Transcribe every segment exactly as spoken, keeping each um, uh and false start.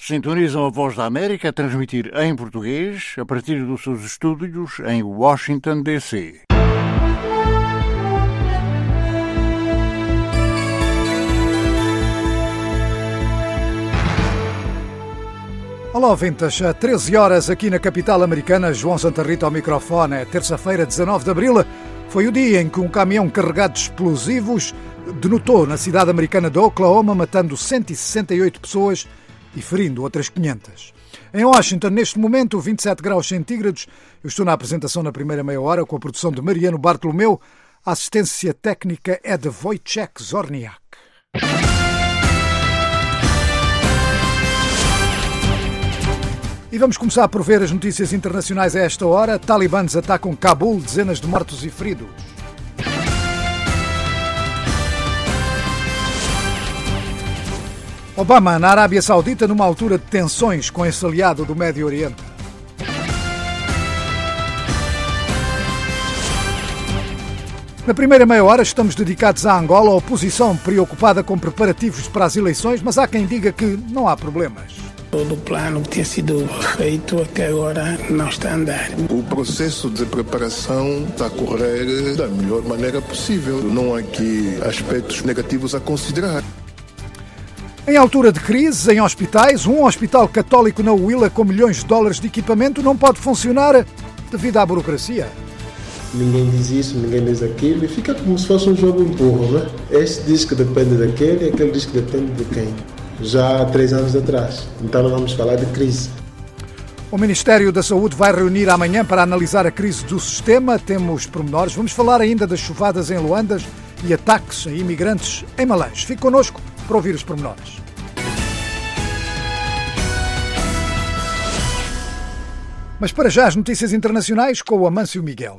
Sintonizam a Voz da América a transmitir em português a partir dos seus estúdios em Washington, D C Olá, ouvintes. Às treze horas aqui na capital americana, João Santa Rita ao microfone. É terça-feira, dezanove de abril. Foi o dia em que um caminhão carregado de explosivos denotou na cidade americana de Oklahoma, matando cento e sessenta e oito pessoas e ferindo outras quinhentas. Em Washington, neste momento, vinte e sete graus centígrados. Eu estou na apresentação na primeira meia hora com a produção de Mariano Bartolomeu. A assistência técnica é de Wojciech Zorniak. E vamos começar por ver as notícias internacionais a esta hora. Talibãs atacam Cabul, dezenas de mortos e feridos. Obama na Arábia Saudita numa altura de tensões com esse aliado do Médio Oriente. Na primeira meia hora estamos dedicados à Angola, a oposição preocupada com preparativos para as eleições, mas há quem diga que não há problemas. Todo o plano que tinha sido feito até agora não está a andar. O processo de preparação está a correr da melhor maneira possível. Não há aqui aspectos negativos a considerar. Em altura de crise, em hospitais, um hospital católico na Huila com milhões de dólares de equipamento não pode funcionar devido à burocracia. Ninguém diz isso, ninguém diz aquilo e fica como se fosse um jogo empurro, né? Este diz que depende daquele e aquele diz que depende de quem. Já há três anos atrás. Então não vamos falar de crise. O Ministério da Saúde vai reunir amanhã para analisar a crise do sistema. Temos pormenores. Vamos falar ainda das chuvadas em Luandas e ataques a imigrantes em Malães. Fique connosco para ouvir os pormenores. Mas para já as notícias internacionais com o Amâncio Miguel.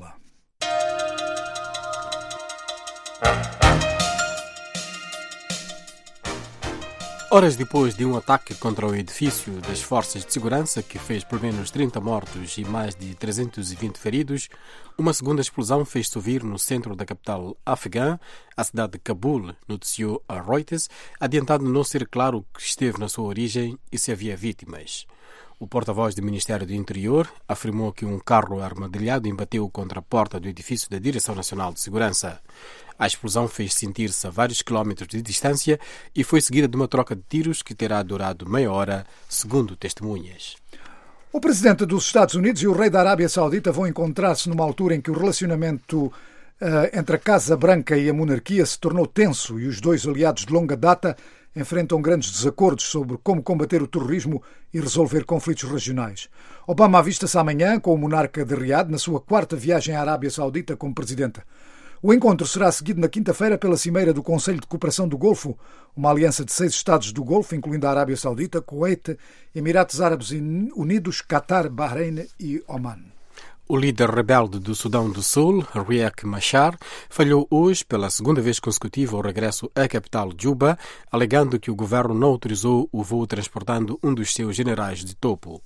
Horas depois de um ataque contra o edifício das forças de segurança que fez pelo menos trinta mortos e mais de trezentos e vinte feridos, uma segunda explosão fez-se ouvir no centro da capital afegã, a cidade de Cabul, noticiou a Reuters, adiantando não ser claro o que esteve na sua origem e se havia vítimas. O porta-voz do Ministério do Interior afirmou que um carro armadilhado embateu contra a porta do edifício da Direção Nacional de Segurança. A explosão fez sentir-se a vários quilómetros de distância e foi seguida de uma troca de tiros que terá durado meia hora, segundo testemunhas. O presidente dos Estados Unidos e o rei da Arábia Saudita vão encontrar-se numa altura em que o relacionamento uh, entre a Casa Branca e a monarquia se tornou tenso e os dois aliados de longa data enfrentam grandes desacordos sobre como combater o terrorismo e resolver conflitos regionais. Obama avista-se amanhã com o monarca de Riad na sua quarta viagem à Arábia Saudita como presidente. O encontro será seguido na quinta-feira pela cimeira do Conselho de Cooperação do Golfo, uma aliança de seis Estados do Golfo, incluindo a Arábia Saudita, Kuwait, Emirados Árabes Unidos, Qatar, Bahrein e Oman. O líder rebelde do Sudão do Sul, Riek Machar, falhou hoje pela segunda vez consecutiva o regresso à capital Juba, alegando que o governo não autorizou o voo transportando um dos seus generais de topo.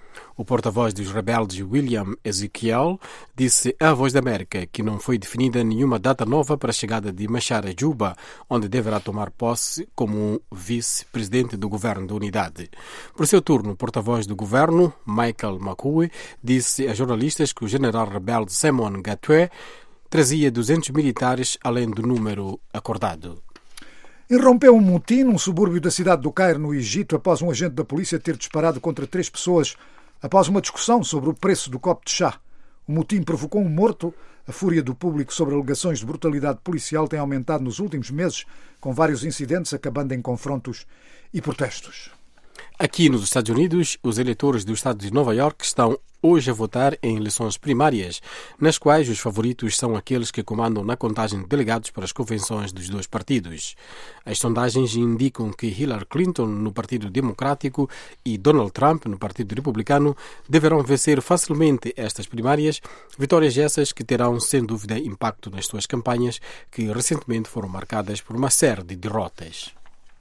O porta-voz dos rebeldes, William Ezekiel, disse à Voz da América que não foi definida nenhuma data nova para a chegada de Machar a Juba, onde deverá tomar posse como um vice-presidente do governo da unidade. Por seu turno, o porta-voz do governo, Michael Makuwe, disse a jornalistas que o general rebelde Simon Gatwe trazia duzentos militares além do número acordado. Irrompeu um motim num subúrbio da cidade do Cairo, no Egito, após um agente da polícia ter disparado contra três pessoas após uma discussão sobre o preço do copo de chá. O motim provocou um morto. A fúria do público sobre alegações de brutalidade policial tem aumentado nos últimos meses, com vários incidentes acabando em confrontos e protestos. Aqui nos Estados Unidos, os eleitores do estado de Nova Iorque estão hoje a votar em eleições primárias, nas quais os favoritos são aqueles que comandam na contagem de delegados para as convenções dos dois partidos. As sondagens indicam que Hillary Clinton, no Partido Democrático, e Donald Trump, no Partido Republicano, deverão vencer facilmente estas primárias, vitórias essas que terão, sem dúvida, impacto nas suas campanhas, que recentemente foram marcadas por uma série de derrotas.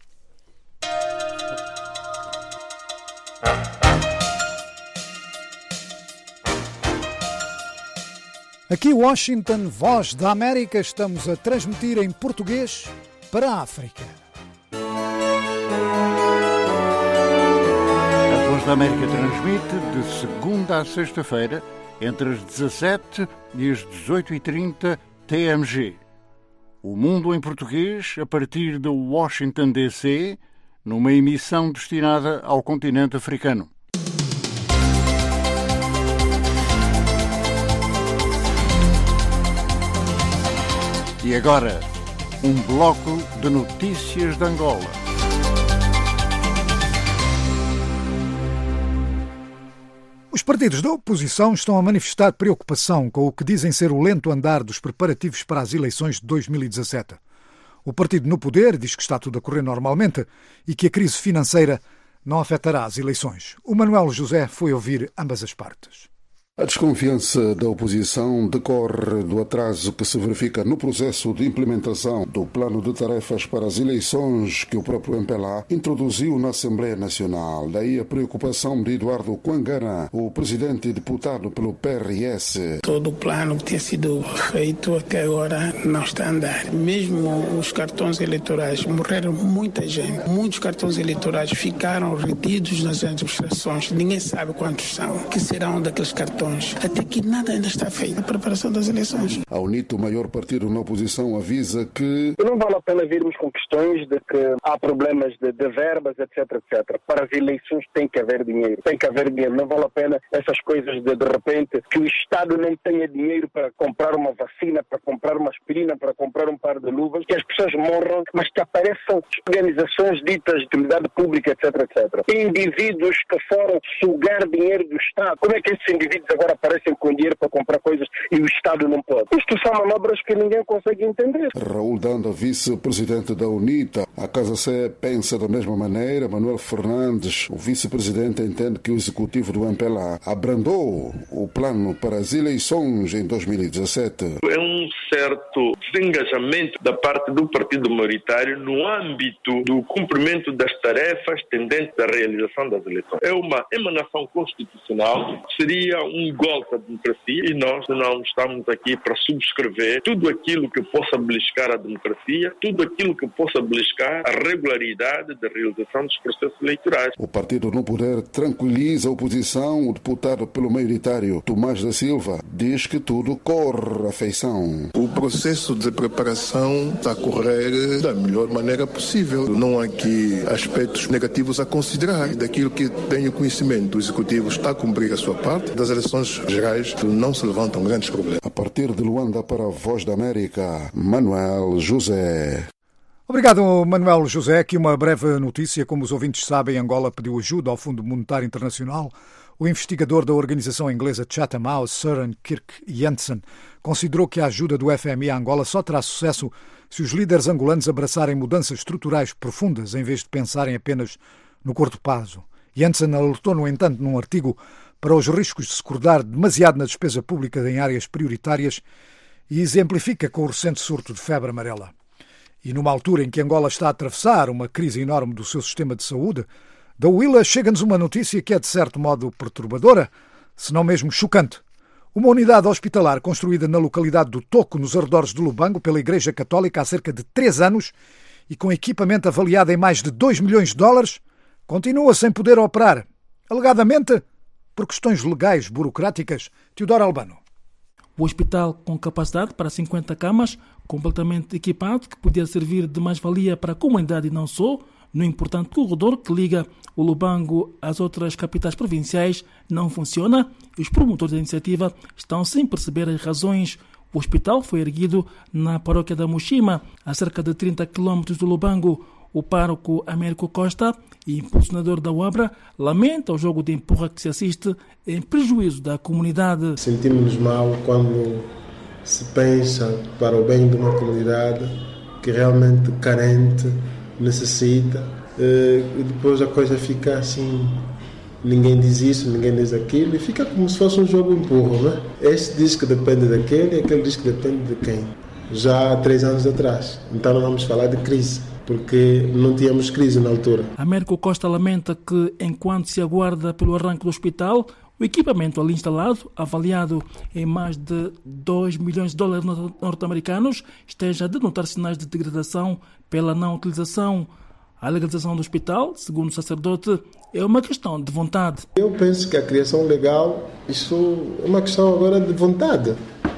Aqui Washington, Voz da América, estamos a transmitir em português para a África. da América transmite de segunda a sexta-feira, entre as dezassete e as dezoito e trinta T M G. O Mundo em Português, a partir de Washington, D C, numa emissão destinada ao continente africano. E agora, um bloco de notícias de Angola. Os partidos da oposição estão a manifestar preocupação com o que dizem ser o lento andar dos preparativos para as eleições de dois mil e dezassete. O partido no poder diz que está tudo a correr normalmente e que a crise financeira não afetará as eleições. O Manuel José foi ouvir ambas as partes. A desconfiança da oposição decorre do atraso que se verifica no processo de implementação do plano de tarefas para as eleições que o próprio M P L A introduziu na Assembleia Nacional. Daí a preocupação de Eduardo Quangana, o presidente e deputado pelo P R S. Todo o plano que tinha sido feito até agora não está a andar. Mesmo os cartões eleitorais, morreram muita gente. Muitos cartões eleitorais ficaram retidos nas administrações. Ninguém sabe quantos são. O que serão daqueles cartões? Até que nada ainda está feito. A preparação das eleições. A UNITA, o maior partido na oposição, avisa que não vale a pena virmos com questões de que há problemas de, de verbas, etc, etcétera. Para as eleições tem que haver dinheiro. Tem que haver dinheiro. Não vale a pena essas coisas de, de repente, que o Estado não tenha dinheiro para comprar uma vacina, para comprar uma aspirina, para comprar um par de luvas, que as pessoas morram, mas que apareçam organizações ditas de utilidade pública, etc, etcétera. Indivíduos que foram sugar dinheiro do Estado. Como é que esses indivíduos agora aparecem com dinheiro para comprar coisas e o Estado não pode? Isto são manobras que ninguém consegue entender. Raul Danda, vice-presidente da UNITA. A Casa C pensa da mesma maneira. Manuel Fernandes, o vice-presidente, entende que o executivo do M P L A abrandou o plano para as eleições em dois mil e dezassete. É um certo desengajamento da parte do partido maioritário no âmbito do cumprimento das tarefas tendentes à realização das eleições. É uma emanação constitucional, seria um golpe à democracia e nós não estamos aqui para subscrever tudo aquilo que possa beliscar a democracia, tudo aquilo que possa beliscar a regularidade da realização dos processos eleitorais. O partido no poder tranquiliza a oposição. O deputado pelo maioritário, Tomás da Silva, diz que tudo corre à feição. O processo de preparação está a correr da melhor maneira possível. Não há aqui aspectos negativos a considerar. Daquilo que tenho conhecimento, o executivo está a cumprir a sua parte. Das eleições gerais não se levantam grandes problemas. A partir de Luanda para a Voz da América, Manuel José. Obrigado, Manuel José. Aqui uma breve notícia. Como os ouvintes sabem, Angola pediu ajuda ao Fundo Monetário Internacional. O investigador da organização inglesa Chatham House, Søren Kirk Jensen, considerou que a ajuda do F M I a Angola só terá sucesso se os líderes angolanos abraçarem mudanças estruturais profundas em vez de pensarem apenas no curto prazo. Jensen alertou, no entanto, num artigo para os riscos de se cortar demasiado na despesa pública em áreas prioritárias e exemplifica com o recente surto de febre amarela. E numa altura em que Angola está a atravessar uma crise enorme do seu sistema de saúde, da Willa chega-nos uma notícia que é de certo modo perturbadora, se não mesmo chocante. Uma unidade hospitalar construída na localidade do Toco, nos arredores de Lubango, pela Igreja Católica há cerca de três anos e com equipamento avaliado em mais de dois milhões de dólares, continua sem poder operar, alegadamente por questões legais burocráticas. Teodoro Albano. O hospital, com capacidade para cinquenta camas, completamente equipado, que podia servir de mais-valia para a comunidade e não só, no importante corredor que liga o Lubango às outras capitais provinciais, não funciona e os promotores da iniciativa estão sem perceber as razões. O hospital foi erguido na paróquia da Mushima, a cerca de trinta quilómetros do Lubango. O pároco Américo Costa, impulsionador da obra, lamenta o jogo de empurra que se assiste em prejuízo da comunidade. Sentimos-nos mal quando se pensa para o bem de uma comunidade que realmente carente, necessita, e depois a coisa fica assim, ninguém diz isso, ninguém diz aquilo, e fica como se fosse um jogo empurro, né? Este diz que depende daquele e aquele diz que depende de quem. Já há três anos atrás. Então não vamos falar de crise, porque não tínhamos crise na altura. Américo Costa lamenta que, enquanto se aguarda pelo arranque do hospital, o equipamento ali instalado, avaliado em mais de dois milhões de dólares norte-americanos, esteja a denotar sinais de degradação pela não utilização. A legalização do hospital, segundo o sacerdote, é uma questão de vontade. Eu penso que a criação legal, isso é uma questão agora de vontade,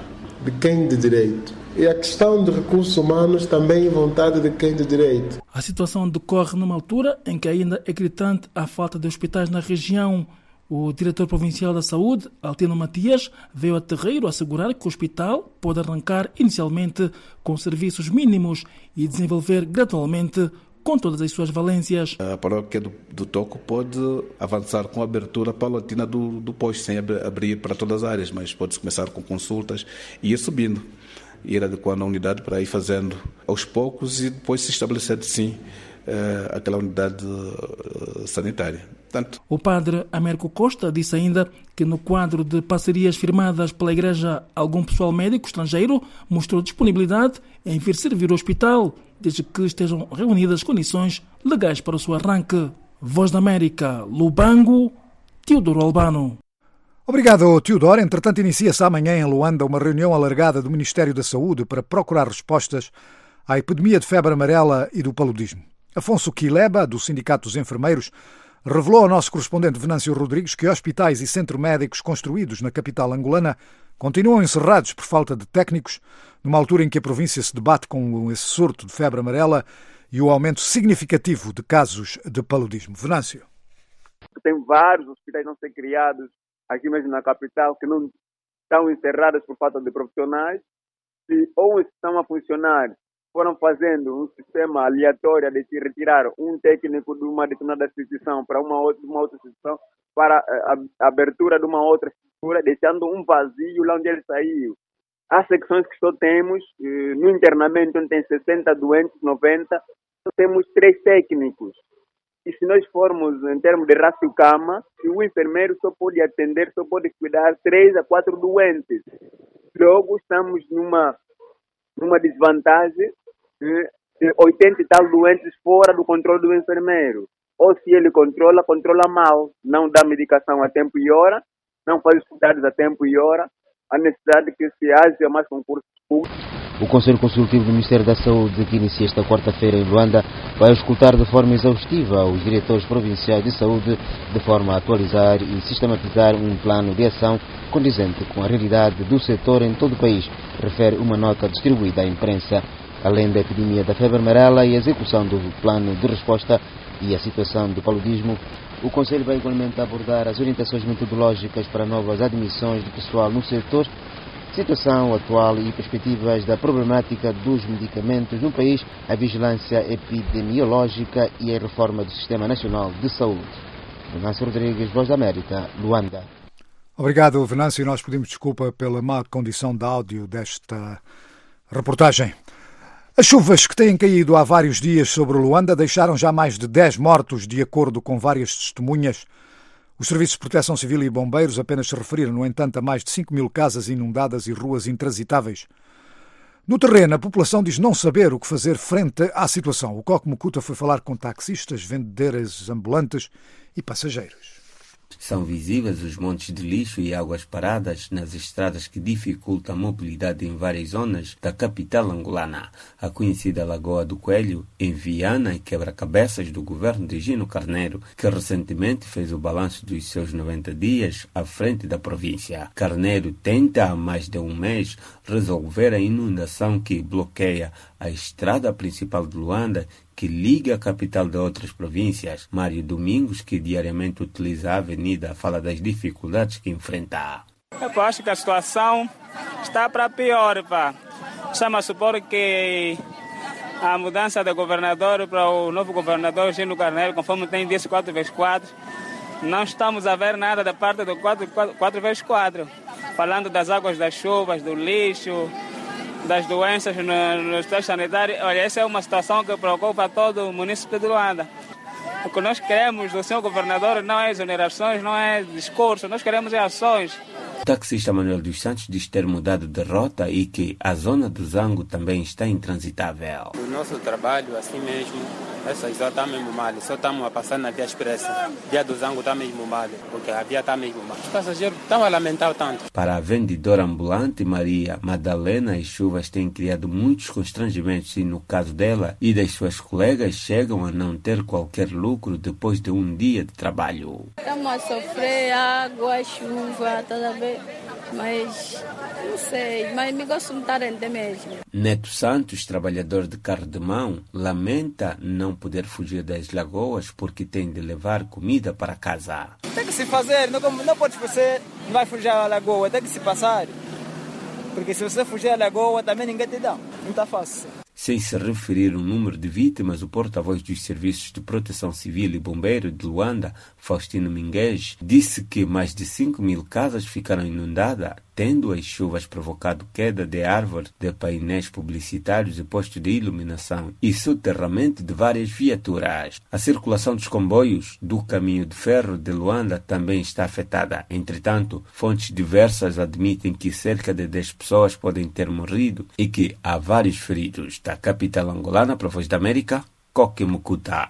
de quem de direito. E a questão de recursos humanos também é vontade de quem de direito. A situação decorre numa altura em que ainda é gritante a falta de hospitais na região. O diretor provincial da Saúde, Altino Matias, veio a Terreiro assegurar que o hospital pode arrancar inicialmente com serviços mínimos e desenvolver gradualmente com todas as suas valências. A paróquia do, do Toco pode avançar com a abertura paulatina do, do posto, sem ab- abrir para todas as áreas, mas pode começar com consultas e ir subindo, ir adequando a unidade para ir fazendo aos poucos e depois se estabelecer, sim, uh, aquela unidade uh, sanitária. Portanto, o padre Américo Costa disse ainda que no quadro de parcerias firmadas pela Igreja, algum pessoal médico estrangeiro mostrou disponibilidade em vir servir o hospital, desde que estejam reunidas condições legais para o seu arranque. Voz da América, Lubango, Teodoro Albano. Obrigado, Teodoro. Entretanto, inicia-se amanhã em Luanda uma reunião alargada do Ministério da Saúde para procurar respostas à epidemia de febre amarela e do paludismo. Afonso Quileba, do Sindicato dos Enfermeiros, revelou ao nosso correspondente Venâncio Rodrigues que hospitais e centros médicos construídos na capital angolana continuam encerrados por falta de técnicos, numa altura em que a província se debate com esse surto de febre amarela e o aumento significativo de casos de paludismo. Venâncio. Tem vários hospitais não ser criados aqui mesmo na capital que não estão encerrados por falta de profissionais. Se ou estão a funcionar, foram fazendo um sistema aleatório de retirar um técnico de uma determinada instituição para uma outra, uma outra instituição, para a, a abertura de uma outra estrutura, deixando um vazio lá onde ele saiu. Há secções que só temos, no internamento, onde tem sessenta doentes, noventa, só temos três técnicos. E se nós formos em termos de ratio-cama, o enfermeiro só pode atender, só pode cuidar três a quatro doentes. Logo, estamos numa, numa desvantagem, oitenta e tal doentes fora do controle do enfermeiro. Ou se ele controla, controla mal. Não dá medicação a tempo e hora, não faz os cuidados a tempo e hora. A necessidade que se haja mais concursos públicos. O Conselho Consultivo do Ministério da Saúde, que inicia esta quarta-feira em Luanda, vai escutar de forma exaustiva os diretores provinciais de saúde, de forma a atualizar e sistematizar um plano de ação condizente com a realidade do setor em todo o país, refere uma nota distribuída à imprensa. Além da epidemia da febre amarela e a execução do plano de resposta e a situação do paludismo, o Conselho vai igualmente abordar as orientações metodológicas para novas admissões de pessoal no setor, situação atual e perspectivas da problemática dos medicamentos no país, a vigilância epidemiológica e a reforma do Sistema Nacional de Saúde. Venâncio Rodrigues, Voz da América, Luanda. Obrigado, Venâncio. Nós pedimos desculpa pela má condição de áudio desta reportagem. As chuvas que têm caído há vários dias sobre Luanda deixaram já mais de dez mortos, de acordo com várias testemunhas. Os serviços de proteção civil e bombeiros apenas se referiram, no entanto, a mais de cinco mil casas inundadas e ruas intransitáveis. No terreno, a população diz não saber o que fazer frente à situação. O Coque Mucuta foi falar com taxistas, vendedores ambulantes e passageiros. São visíveis os montes de lixo e águas paradas nas estradas que dificultam a mobilidade em várias zonas da capital angolana. A conhecida Lagoa do Coelho, em Viana e quebra-cabeças do governo de Gino Carneiro, que recentemente fez o balanço dos seus noventa dias à frente da província. Carneiro tenta há mais de um mês resolver a inundação que bloqueia a estrada principal de Luanda, que liga a capital de outras províncias. Mário Domingos, que diariamente utiliza a avenida, fala das dificuldades que enfrenta. Eu acho que a situação está para pior. Pá. Estamos a supor que a mudança do governador para o novo governador Gino Carneiro, conforme tem dito quatro vezes quatro, não estamos a ver nada da parte do quatro vezes quatro. Falando das águas das chuvas, do lixo, das doenças no, no estado sanitário. Olha, essa é uma situação que preocupa todo o município de Luanda. O que nós queremos do senhor governador não é exonerações, não é discurso, nós queremos é ações. O taxista Manuel dos Santos diz ter mudado de rota e que a zona do Zango também está intransitável. O nosso trabalho, assim mesmo, Essa só está mesmo mal, só estamos a passar na via expressa. Via do Zango está mesmo mal, porque a via está mesmo mal. Os passageiros estão a lamentar tanto. Para a vendedora ambulante Maria Madalena, as chuvas têm criado muitos constrangimentos e, no caso dela e das suas colegas, chegam a não ter qualquer lucro depois de um dia de trabalho. Estamos a sofrer água, chuva, toda vez. Mas, não sei, mas me gosto de estar render mesmo. Neto Santos, trabalhador de carro de mão, lamenta não poder fugir das lagoas porque tem de levar comida para casa. Tem que se fazer, não, não pode você, não vai fugir à lagoa, tem que se passar. Porque se você fugir à lagoa, também ninguém te dá, não está fácil. Sem se referir ao número de vítimas, o porta-voz dos Serviços de Proteção Civil e Bombeiro de Luanda, Faustino Minguez, disse que mais de cinco mil casas ficaram inundadas, tendo as chuvas provocado queda de árvores, de painéis publicitários e postos de iluminação e soterramento de várias viaturas. A circulação dos comboios do caminho de ferro de Luanda também está afetada. Entretanto, fontes diversas admitem que cerca de dez pessoas podem ter morrido e que há vários feridos. Da capital angolana, para a Voz da América, Coque Mucuta.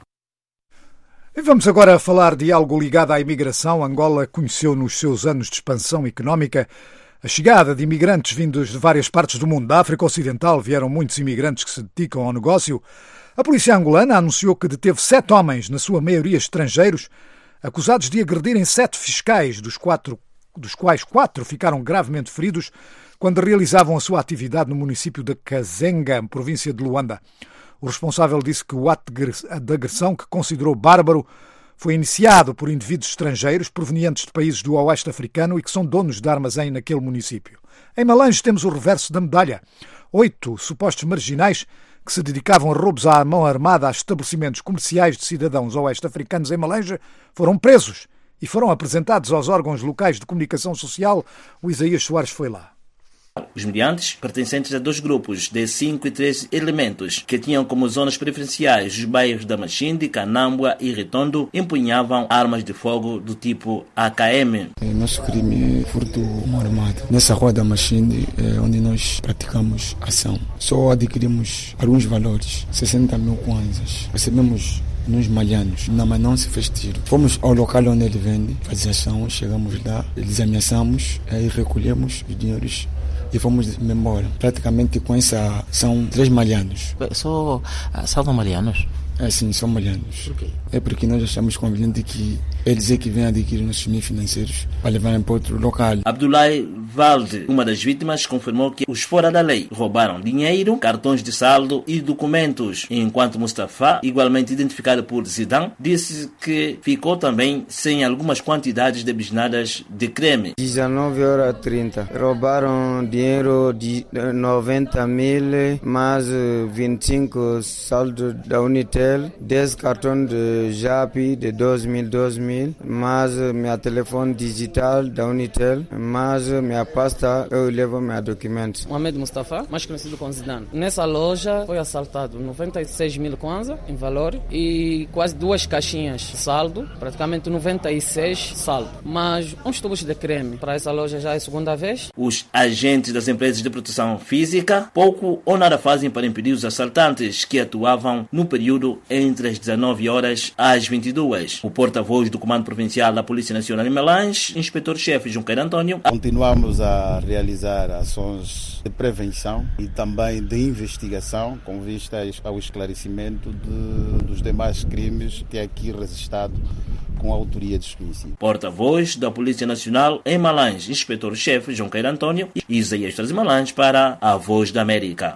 E vamos agora falar de algo ligado à imigração. Angola conheceu nos seus anos de expansão económica a chegada de imigrantes vindos de várias partes do mundo. Da África Ocidental vieram muitos imigrantes que se dedicam ao negócio. A polícia angolana anunciou que deteve sete homens, na sua maioria estrangeiros, acusados de agredirem sete fiscais, dos, quatro, dos quais quatro ficaram gravemente feridos quando realizavam a sua atividade no município de Kazenga, província de Luanda. O responsável disse que o ato de agressão, que considerou bárbaro, foi iniciado por indivíduos estrangeiros provenientes de países do oeste africano e que são donos de armazém naquele município. Em Malange temos o reverso da medalha. Oito supostos marginais que se dedicavam a roubos à mão armada a estabelecimentos comerciais de cidadãos oeste-africanos em Malange foram presos e foram apresentados aos órgãos locais de comunicação social. O Isaías Soares foi lá. Os meliantes, pertencentes a dois grupos de cinco e três elementos, que tinham como zonas preferenciais os bairros da Machinde, Canambua e Ritondo, empunhavam armas de fogo do tipo A K M. Nosso crime é furto armado. Nessa rua da Machinde é onde nós praticamos ação. Só adquirimos alguns valores, sessenta mil kwanzas. Recebemos nos malhanos, não, mas não se fez tiro. Fomos ao local onde ele vende, fazer ação, chegamos lá, eles ameaçamos, aí recolhemos os dinheiros e fomos embora. Praticamente com essa são três malhanos. Só salvam malhanos? É sim, são malhanos. Por quê? É porque nós achamos conveniente que eles é que vêm adquirir nossos meios financeiros para levarem para outro local. Abdoulaye Valde, uma das vítimas, confirmou que os fora da lei roubaram dinheiro, cartões de saldo e documentos, enquanto Mustafa, igualmente identificado por Zidane, disse que ficou também sem algumas quantidades de bisnadas de creme. dezenove horas e trinta. Roubaram dinheiro de noventa mil, mais vinte e cinco saldo da Unitel, dez cartões de Japi de doze mil, doze mil, mais meu telefone digital da Unitel, mais minha pasta, eu levo meus documentos. Mohamed Mustafa, mais conhecido como Zidane. Nessa loja foi assaltado noventa e seis mil kwanza em valor e quase duas caixinhas de saldo, praticamente noventa e seis saldo, mas uns tubos de creme. Para essa loja já é a segunda vez. Os agentes das empresas de proteção física pouco ou nada fazem para impedir os assaltantes que atuavam no período entre as dezenove horas às vinte e duas. O porta-voz do Comando Provincial da Polícia Nacional em Melange, inspetor-chefe Junqueira Antônio. Continuamos a realizar ações de prevenção e também de investigação com vista ao esclarecimento de, dos demais crimes que aqui registrado com a autoria desconhecida. Porta-voz da Polícia Nacional em Malange, inspetor-chefe Junqueira Antônio e Isaías Soares Malange para a Voz da América.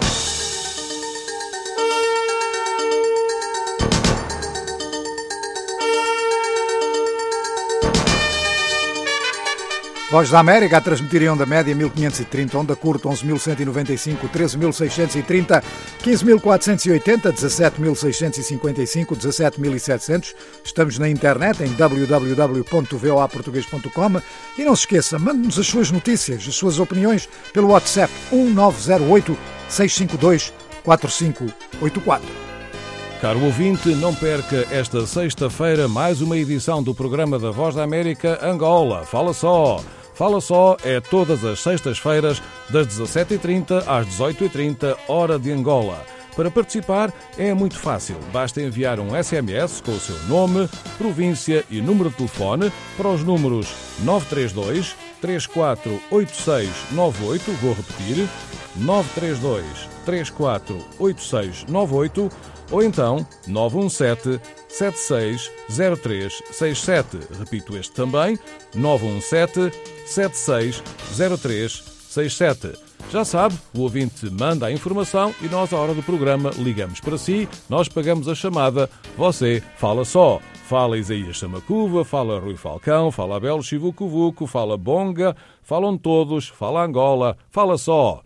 Voz da América a transmitir em onda média mil quinhentos e trinta, onda curta onze mil cento e noventa e cinco, treze mil seiscentos e trinta, quinze mil quatrocentos e oitenta, dezassete mil seiscentos e cinquenta e cinco, dezassete mil e setecentos. Estamos na internet em w w w ponto v o a português ponto com e não se esqueça, mande-nos as suas notícias, as suas opiniões pelo WhatsApp um nove zero oito, seis cinco dois, quatro cinco oito quatro. Caro ouvinte, não perca esta sexta-feira mais uma edição do programa da Voz da América Angola. Fala só! Fala só é todas as sextas-feiras das dezassete e trinta às dezoito e trinta, hora de Angola. Para participar é muito fácil. Basta enviar um S M S com o seu nome, província e número de telefone para os números nove três dois, três quatro oito seis nove oito, vou repetir, nove três dois, três quatro oito seis nove oito, ou então nove um sete, sete seis zero três seis sete. Repito este também, nove um sete, sete seis zero três seis sete. Já sabe, o ouvinte manda a informação e nós, à hora do programa, ligamos para si, nós pagamos a chamada, você fala só. Fala Isaías Samacuva, fala Rui Falcão, fala Abel Chivucovuco, fala Bonga, falam todos, fala Angola, fala só.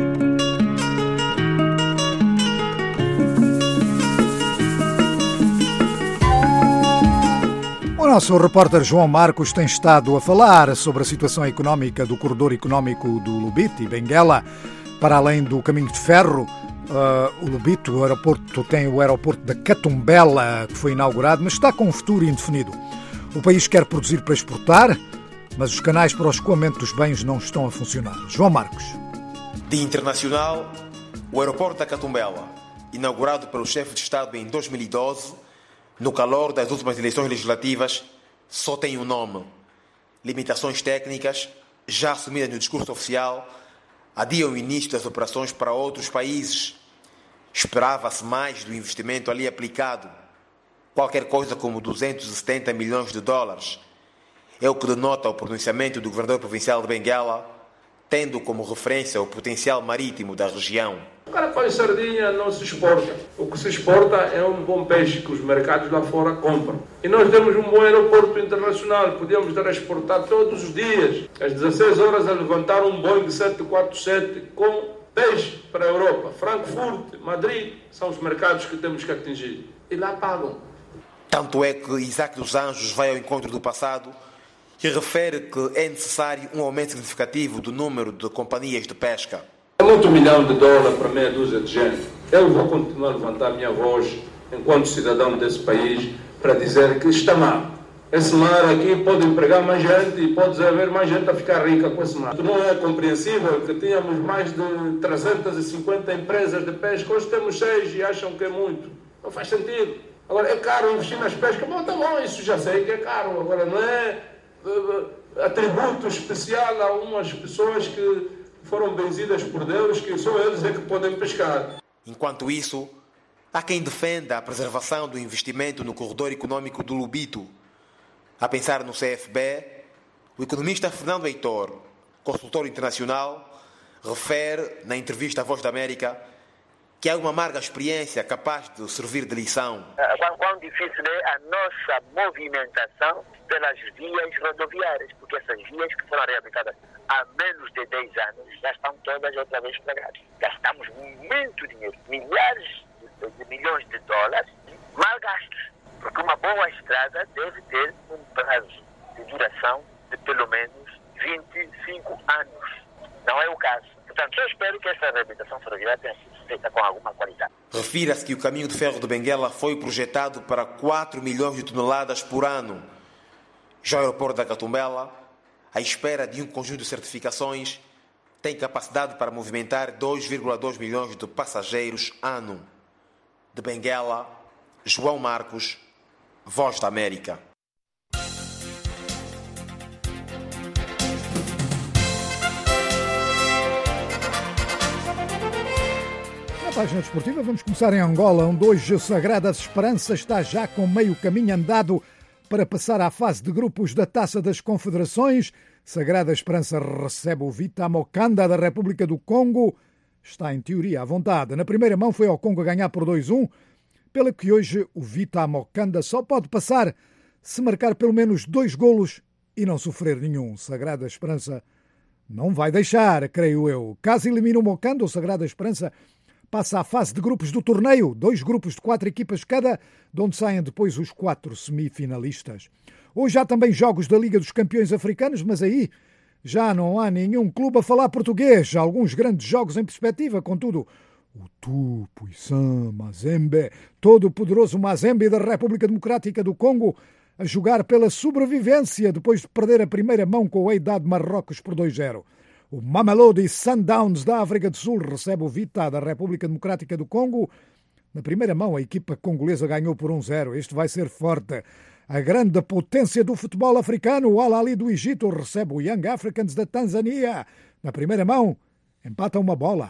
O nosso repórter João Marcos tem estado a falar sobre a situação económica do corredor económico do Lubito e Benguela. Para além do caminho de ferro, uh, o Lubito, o aeroporto, tem o aeroporto da Catumbela, que foi inaugurado, mas está com um futuro indefinido. O país quer produzir para exportar, mas os canais para o escoamento dos bens não estão a funcionar. João Marcos. Dia internacional, o aeroporto da Catumbela, inaugurado pelo chefe de Estado em dois mil e doze, no calor das últimas eleições legislativas, só tem um nome. Limitações técnicas, já assumidas no discurso oficial, adiam o início das operações para outros países. Esperava-se mais do investimento ali aplicado, qualquer coisa como duzentos e setenta milhões de dólares. É o que denota o pronunciamento do governador provincial de Benguela, tendo como referência o potencial marítimo da região. O caracol e sardinha não se exporta. O que se exporta é um bom peixe que os mercados lá fora compram. E nós temos um bom aeroporto internacional, podemos dar a exportar todos os dias. Às dezesseis horas a levantar um Boeing sete quatro sete com peixe para a Europa. Frankfurt, Madrid, são os mercados que temos que atingir. E lá pagam. Tanto é que Isaac dos Anjos vai ao encontro do passado e refere que é necessário um aumento significativo do número de companhias de pesca. É muito milhão de dólares para meia dúzia de gente. Eu vou continuar a levantar a minha voz, enquanto cidadão desse país, para dizer que está mal. Esse mar aqui pode empregar mais gente e pode haver mais gente a ficar rica com esse mar. Não é compreensível que tínhamos mais de trezentas e cinquenta empresas de pesca, hoje temos seis e acham que é muito. Não faz sentido. Agora, é caro investir nas pescas? Bom, tá bom, isso já sei que é caro. Agora, não é uh, atributo especial a umas pessoas que foram benzidas por Deus, que só eles é que podem pescar. Enquanto isso, há quem defenda a preservação do investimento no corredor económico do Lubito. A pensar no C F B, o economista Fernando Heitor, consultor internacional, refere, na entrevista à Voz da América, que há uma amarga experiência capaz de servir de lição. Quão, quão difícil é a nossa movimentação pelas vias rodoviárias, porque essas vias que foram reabilitadas há menos de dez anos já estão todas outra vez estragadas. Gastamos muito dinheiro, milhares de, de milhões de dólares mal gastos, porque uma boa estrada deve ter um prazo de duração de pelo menos vinte e cinco anos. Não é o caso. Portanto, eu espero que essa reabilitação ferroviária tenha sido feita com alguma qualidade. Refira-se que o caminho de ferro de Benguela foi projetado para quatro milhões de toneladas por ano. Já o aeroporto da Catumbela, à espera de um conjunto de certificações, tem capacidade para movimentar dois vírgula dois milhões de passageiros ano. De Benguela, João Marcos, Voz da América. Na página desportiva vamos começar em Angola, onde hoje o Sagrada Esperança está já com meio caminho andado para passar à fase de grupos da Taça das Confederações. Sagrada Esperança recebe o Vita Mokanda da República do Congo. Está em teoria à vontade. Na primeira mão foi ao Congo a ganhar por dois a um, pela que hoje o Vita Mokanda só pode passar se marcar pelo menos dois golos e não sofrer nenhum. Sagrada Esperança não vai deixar, creio eu. Caso elimine o Mokanda, o Sagrada Esperança passa à fase de grupos do torneio, dois grupos de quatro equipas cada, de onde saem depois os quatro semifinalistas. Hoje há também jogos da Liga dos Campeões Africanos, mas aí já não há nenhum clube a falar português. Há alguns grandes jogos em perspectiva, contudo, o Tupuisan Mazembe, todo o poderoso Mazembe da República Democrática do Congo, a jogar pela sobrevivência depois de perder a primeira mão com o Wydad Marrocos por dois a zero. O Mamelodi Sundowns da África do Sul recebe o Vita da República Democrática do Congo. Na primeira mão, a equipa congolesa ganhou por um zero. Este vai ser forte. A grande potência do futebol africano, o Al Ahly do Egito, recebe o Young Africans da Tanzânia. Na primeira mão, empata uma bola.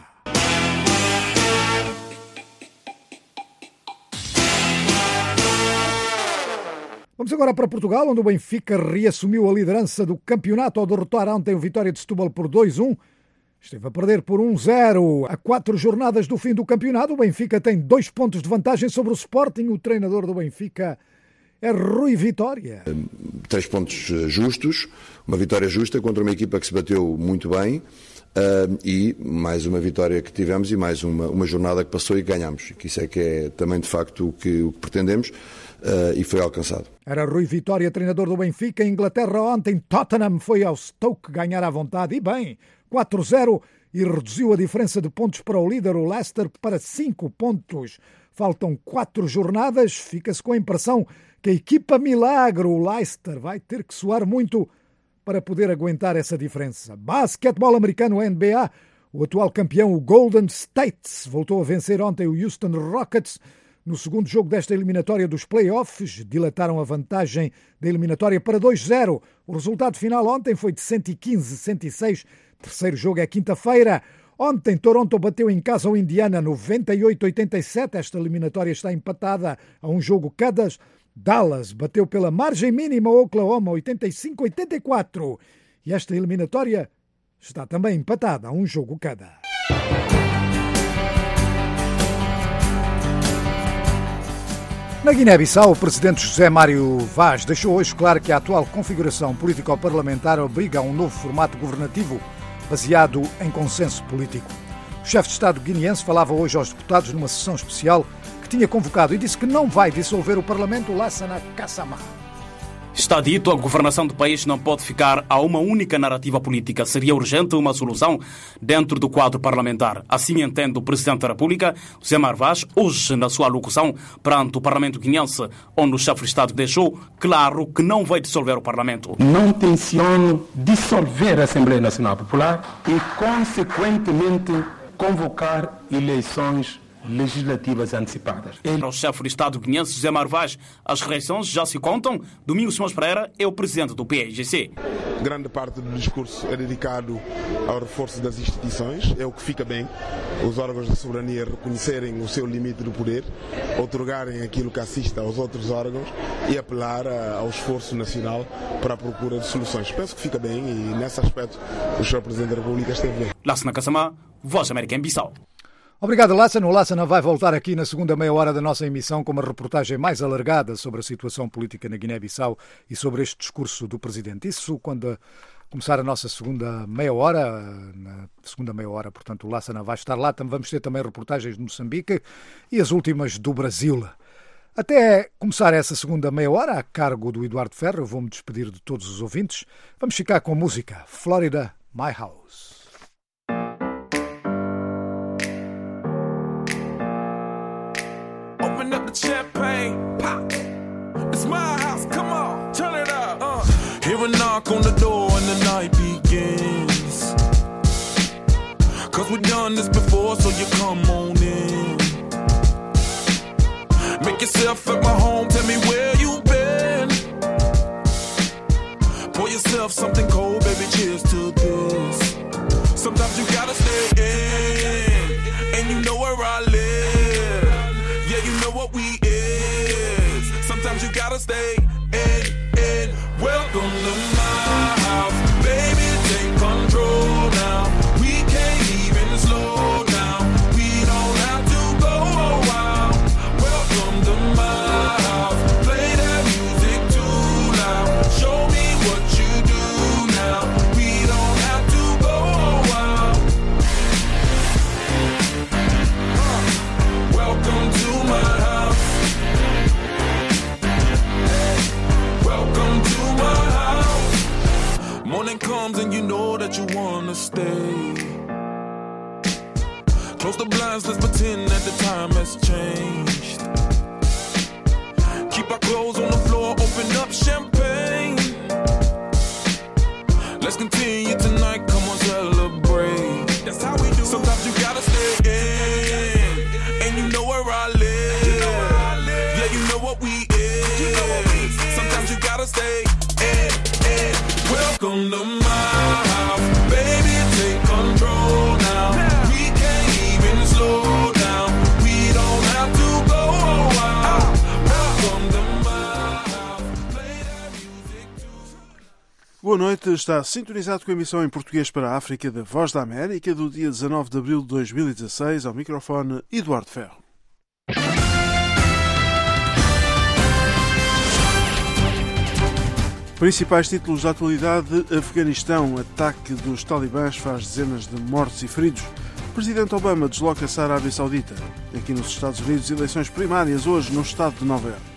Vamos agora para Portugal, onde o Benfica reassumiu a liderança do campeonato ao derrotar ontem o Vitória de Setúbal por dois a um. Esteve a perder por um zero. A quatro jornadas do fim do campeonato, o Benfica tem dois pontos de vantagem sobre o Sporting. O treinador do Benfica é Rui Vitória. Três pontos justos, uma vitória justa contra uma equipa que se bateu muito bem. Uh, e mais uma vitória que tivemos e mais uma, uma jornada que passou e ganhamos. Que isso é que é também de facto o que, o que pretendemos uh, e foi alcançado. Era Rui Vitória, treinador do Benfica. Em Inglaterra ontem, Tottenham foi ao Stoke ganhar à vontade e bem, quatro a zero, e reduziu a diferença de pontos para o líder, o Leicester, para cinco pontos. Faltam quatro jornadas, fica-se com a impressão que a equipa milagre, o Leicester, vai ter que suar muito para poder aguentar essa diferença. Basquetebol americano, N B A, o atual campeão, o Golden State, voltou a vencer ontem o Houston Rockets no segundo jogo desta eliminatória dos playoffs. Dilataram a vantagem da eliminatória para dois a zero. O resultado final ontem foi de cento e quinze a cento e seis. Terceiro jogo é quinta-feira. Ontem Toronto bateu em casa o Indiana noventa e oito a oitenta e sete. Esta eliminatória está empatada a um jogo cada. Dallas bateu pela margem mínima o Oklahoma oitenta e cinco a oitenta e quatro. E esta eliminatória está também empatada a um jogo cada. Na Guiné-Bissau, o presidente José Mário Vaz deixou hoje claro que a atual configuração político-parlamentar obriga a um novo formato governativo baseado em consenso político. O chefe de Estado guineense falava hoje aos deputados numa sessão especial que tinha convocado e disse que não vai dissolver o Parlamento Lassana Kassamá. Está dito, a governação do país não pode ficar a uma única narrativa política. Seria urgente uma solução dentro do quadro parlamentar. Assim entende o Presidente da República, José Mário Vaz, hoje na sua alocução perante o Parlamento guineense, onde o chefe de Estado deixou claro que não vai dissolver o Parlamento. Não tenciono dissolver a Assembleia Nacional Popular e, consequentemente, convocar eleições legislativas antecipadas. Para o chefe de Estado guineense, José Mário Vaz, as reações já se contam. Domingos Simões Pereira é o presidente do P A I G C. Grande parte do discurso é dedicado ao reforço das instituições. É o que fica bem. Os órgãos da soberania reconhecerem o seu limite do poder, outorgarem aquilo que assista aos outros órgãos e apelar ao esforço nacional para a procura de soluções. Penso que fica bem e, nesse aspecto, o senhor Presidente da República esteve bem. Lassana Kassamá, Voz América em Bissau. Obrigado, Lassana. O Lassana vai voltar aqui na segunda meia hora da nossa emissão com uma reportagem mais alargada sobre a situação política na Guiné-Bissau e sobre este discurso do Presidente. Isso quando começar a nossa segunda meia hora. Na segunda meia hora, portanto, o Lassana vai estar lá. Vamos ter também reportagens de Moçambique e as últimas do Brasil. Até começar essa segunda meia hora, a cargo do Eduardo Ferro, eu vou-me despedir de todos os ouvintes. Vamos ficar com a música Florida, My House. Open up the champagne, pop. It's my house, come on, turn it up. Uh. Hear a knock on the door and the night begins. Cause we've done this before, so you come on in. Make yourself at my home, tell me where you've been. Pour yourself something cold, baby, cheers to this. Sometimes you gotta stay in, and you know where I live. Yeah, you know what we is. Sometimes you gotta stay in, in. Welcome to my house, baby, take control now. We can't even slow down. We don't have to go a while. Welcome to my house, play that music too loud. Show me what you do now. We don't have to go a while. Uh, welcome to my house. Welcome to my house. Morning comes and you know that you wanna stay. Close the blinds, let's pretend that the time has changed. Keep our clothes on the floor, open up champagne. Let's continue tonight, come on, celebrate. Boa noite, está sintonizado com a emissão em português para a África da Voz da América do dia dezanove de abril de dois mil e dezasseis, ao microfone Eduardo Ferro. Principais títulos da atualidade: Afeganistão, ataque dos talibãs faz dezenas de mortos e feridos. O presidente Obama desloca-se à Arábia Saudita. Aqui nos Estados Unidos, eleições primárias hoje no estado de Nova Iorque.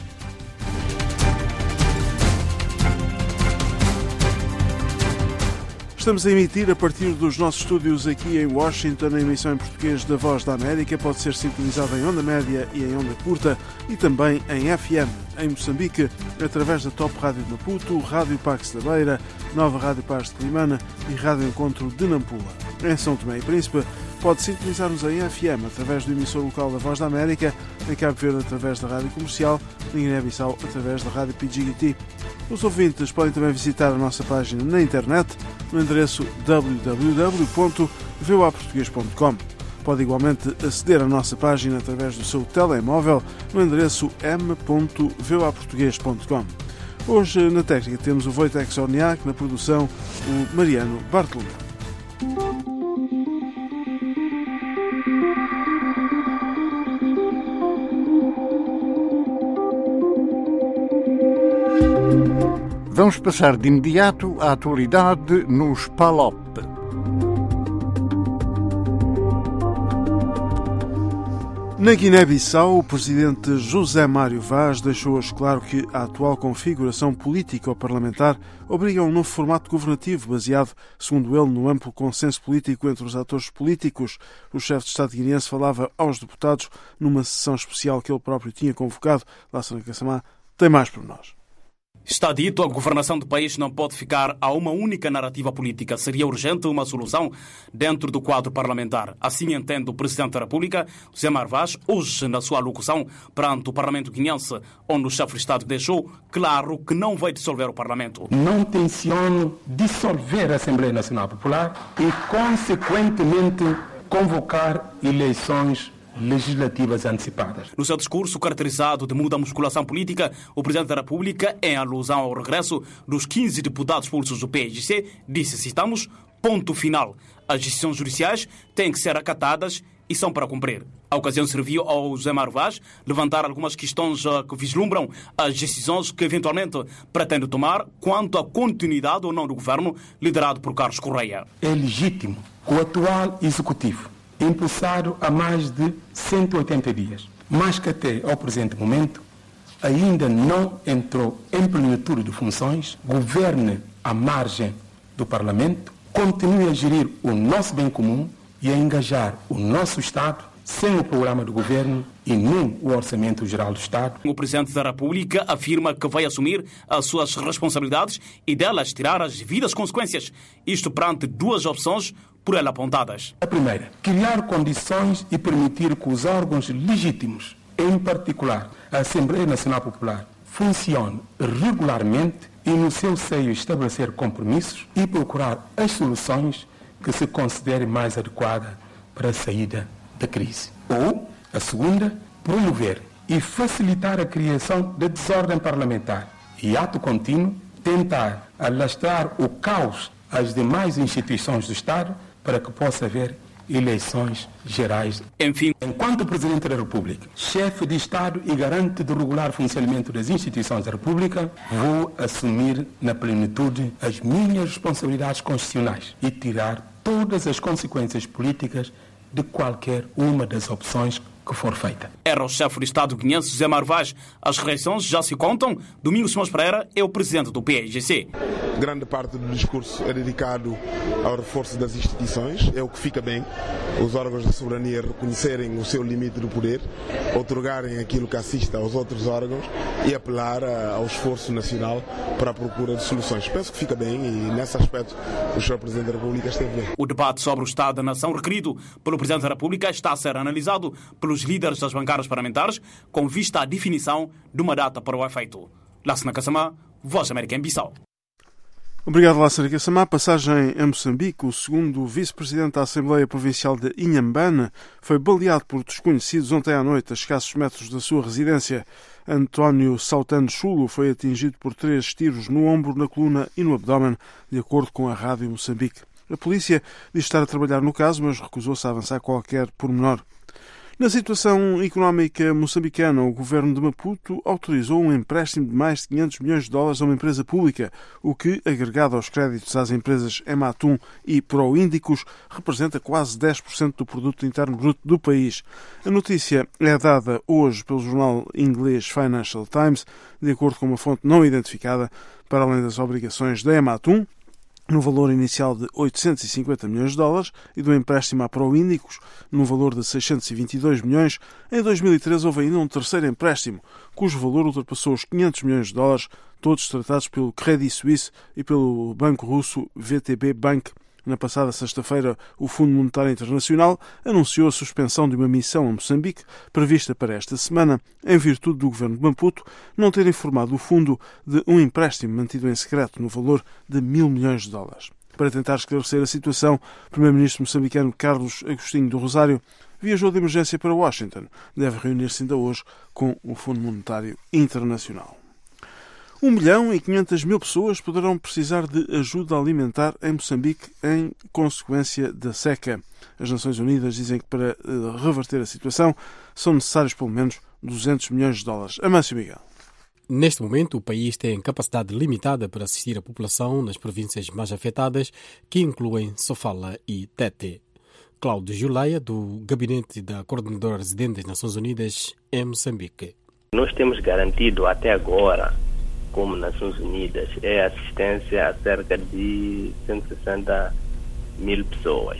Estamos a emitir a partir dos nossos estúdios aqui em Washington. A emissão em português da Voz da América pode ser sintonizada em onda média e em onda curta e também em F M. Em Moçambique, através da Top Rádio de Maputo, Rádio Pax da Beira, Nova Rádio Paz de Climana e Rádio Encontro de Nampula. Em São Tomé e Príncipe, pode sintonizar-nos em F M através do emissor local da Voz da América, em Cabo Verde através da Rádio Comercial e em Guiné-Bissau através da Rádio P G I T. Os ouvintes podem também visitar a nossa página na internet no endereço w w w ponto v o a português ponto com. Pode igualmente aceder à nossa página através do seu telemóvel no endereço m ponto v o a português ponto com. Hoje na técnica temos o Wojtek Zorniak, na produção o Mariano Bartolomeu. Vamos passar de imediato à atualidade nos P A L O P. Na Guiné-Bissau, o presidente José Mário Vaz deixou-nos claro que a atual configuração político-parlamentar obriga a um novo formato governativo baseado, segundo ele, no amplo consenso político entre os atores políticos. O chefe de Estado guineense falava aos deputados numa sessão especial que ele próprio tinha convocado. Lassana Kassamá tem mais por nós. Está dito, a governação do país não pode ficar a uma única narrativa política. Seria urgente uma solução dentro do quadro parlamentar. Assim entende o Presidente da República, José Mário Vaz, hoje na sua alocução perante o Parlamento guineense, onde o chefe de Estado deixou claro que não vai dissolver o Parlamento. Não tenciono dissolver a Assembleia Nacional Popular e, consequentemente, convocar eleições legislativas antecipadas. No seu discurso caracterizado de muda musculação política, o Presidente da República, em alusão ao regresso dos quinze deputados expulsos do P S C, disse, citamos, ponto final. As decisões judiciais têm que ser acatadas e são para cumprir. A ocasião serviu ao José Mário Vaz levantar algumas questões que vislumbram as decisões que eventualmente pretende tomar quanto à continuidade ou não do governo liderado por Carlos Correia. É legítimo que o atual Executivo, impulsado há mais de cento e oitenta dias, mas que até ao presente momento ainda não entrou em plenitude de funções, governe à margem do Parlamento, continue a gerir o nosso bem comum e a engajar o nosso Estado sem o programa do governo e nem o Orçamento Geral do Estado. O Presidente da República afirma que vai assumir as suas responsabilidades e delas tirar as devidas consequências. Isto perante duas opções por ela apontadas. A primeira, criar condições e permitir que os órgãos legítimos, em particular a Assembleia Nacional Popular, funcione regularmente e no seu seio estabelecer compromissos e procurar as soluções que se considerem mais adequadas para a saída da crise. Ou, a segunda, promover e facilitar a criação de desordem parlamentar e, ato contínuo, tentar alastrar o caos às demais instituições do Estado para que possa haver eleições gerais. Enfim, enquanto Presidente da República, chefe de Estado e garante do regular funcionamento das instituições da República, vou assumir na plenitude as minhas responsabilidades constitucionais e tirar todas as consequências políticas de qualquer uma das opções que for feita. Era o chefe de Estado guineense José Mário Vaz. As reações já se contam. Domingos Simões Pereira é o presidente do P A I G C. Grande parte do discurso é dedicado ao reforço das instituições. É o que fica bem. Os órgãos da soberania reconhecerem o seu limite do poder, outorgarem aquilo que assista aos outros órgãos e apelar ao esforço nacional para a procura de soluções. Penso que fica bem e, nesse aspecto, o senhor Presidente da República esteve bem. O debate sobre o Estado da Nação requerido pelo Presidente da República está a ser analisado pelos líderes das bancadas parlamentares com vista à definição de uma data para o efeito. Lassana Kassamá, Voz da América em Bissau. Obrigado, Lassana Kassamá. Passagem a Moçambique. O segundo vice-presidente da Assembleia Provincial de Inhambane foi baleado por desconhecidos ontem à noite a escassos metros da sua residência. António Saltano Chulo foi atingido por três tiros no ombro, na coluna e no abdômen, de acordo com a Rádio Moçambique. A polícia diz estar a trabalhar no caso, mas recusou-se a avançar qualquer pormenor. Na situação económica moçambicana, o governo de Maputo autorizou um empréstimo de mais de quinhentos milhões de dólares a uma empresa pública, o que, agregado aos créditos às empresas Ematum e Proíndicos, representa quase dez por cento do produto interno bruto do país. A notícia é dada hoje pelo jornal inglês Financial Times, de acordo com uma fonte não identificada, para além das obrigações da Ematum, no valor inicial de oitocentos e cinquenta milhões de dólares e do empréstimo à Proíndicos, no valor de seiscentos e vinte e dois milhões, em dois mil e treze houve ainda um terceiro empréstimo, cujo valor ultrapassou os quinhentos milhões de dólares, todos tratados pelo Credit Suisse e pelo banco russo V T B Bank. Na passada sexta-feira, o Fundo Monetário Internacional anunciou a suspensão de uma missão a Moçambique, prevista para esta semana, em virtude do governo de Maputo não ter informado o fundo de um empréstimo mantido em secreto no valor de mil milhões de dólares. Para tentar esclarecer a situação, o primeiro-ministro moçambicano Carlos Agostinho do Rosário viajou de emergência para Washington. Deve reunir-se ainda hoje com o Fundo Monetário Internacional. Um milhão e quinhentas mil pessoas poderão precisar de ajuda alimentar em Moçambique em consequência da seca. As Nações Unidas dizem que para reverter a situação são necessários pelo menos duzentos milhões de dólares. Amâncio Miguel. Neste momento, o país tem capacidade limitada para assistir a população nas províncias mais afetadas, que incluem Sofala e Tete. Cláudio Juleia, do Gabinete da Coordenadora Residente das Nações Unidas em Moçambique. Nós temos garantido até agora, como Nações Unidas, é assistência a cerca de cento e sessenta mil pessoas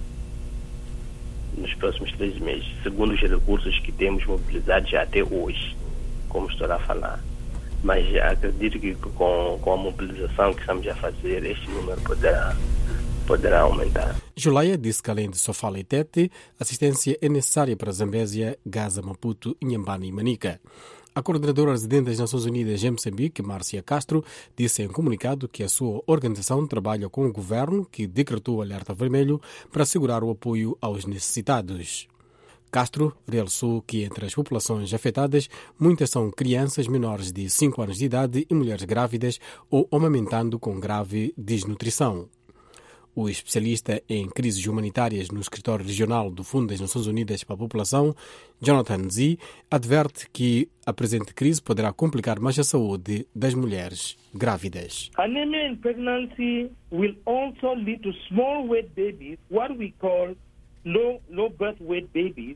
nos próximos três meses, segundo os recursos que temos mobilizados até hoje, como estou a falar. Mas acredito que com, com a mobilização que estamos a fazer, este número poderá, poderá aumentar. Juleia disse que, além de Sofala e Tete, assistência é necessária para Zambésia, Gaza, Maputo, Inhambane e Manica. A coordenadora residente das Nações Unidas em Moçambique, Márcia Castro, disse em comunicado que a sua organização trabalha com o governo, que decretou o alerta vermelho para assegurar o apoio aos necessitados. Castro realçou que entre as populações afetadas, muitas são crianças menores de cinco anos de idade e mulheres grávidas ou amamentando com grave desnutrição. O especialista em crises humanitárias no escritório regional do Fundo das Nações Unidas para a População, Jonathan Zee, adverte que a presente crise poderá complicar mais a saúde das mulheres grávidas. Anemia in pregnancy will also lead to small weight babies, what we call low, low birth weight babies,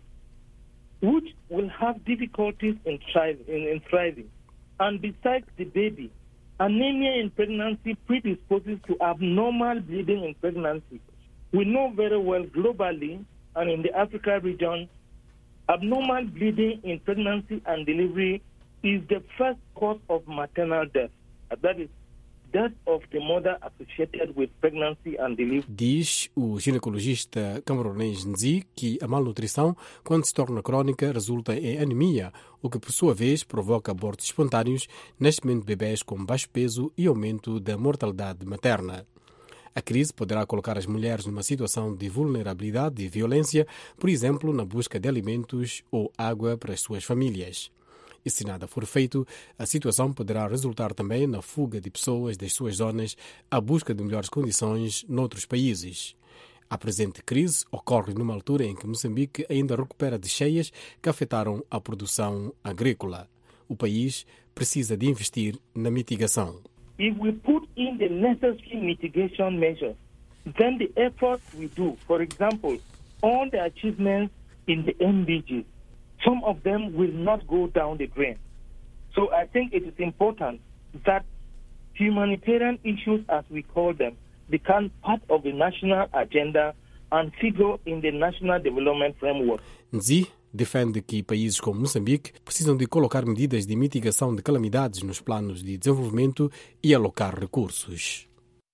which will have difficulties in thriving. In, in thriving. And besides the baby, anemia in pregnancy predisposes to abnormal bleeding in pregnancy. We know very well globally and in the Africa region, abnormal bleeding in pregnancy and delivery is the first cause of maternal death. That is, death of the mother associated with pregnancy and delivery. Diz o ginecologista camaronês Nzi que a malnutrição, quando se torna crónica, resulta em anemia, o que por sua vez provoca abortos espontâneos, nascimento de bebés com baixo peso e aumento da mortalidade materna. A crise poderá colocar as mulheres numa situação de vulnerabilidade e violência, por exemplo, na busca de alimentos ou água para as suas famílias. E se nada for feito, a situação poderá resultar também na fuga de pessoas das suas zonas à busca de melhores condições noutros países. A presente crise ocorre numa altura em que Moçambique ainda recupera de cheias que afetaram a produção agrícola. O país precisa de investir na mitigação. If we put in the necessary mitigation measures, then the efforts we do, for example, all the achievements in the M D Gs, some of them will not go down the drain. So I think it is important that humanitarian issues, as we call them, become part of the national agenda and figure in the national development framework. Nzi defende que países como Moçambique precisam de colocar medidas de mitigação de calamidades nos planos de desenvolvimento e alocar recursos.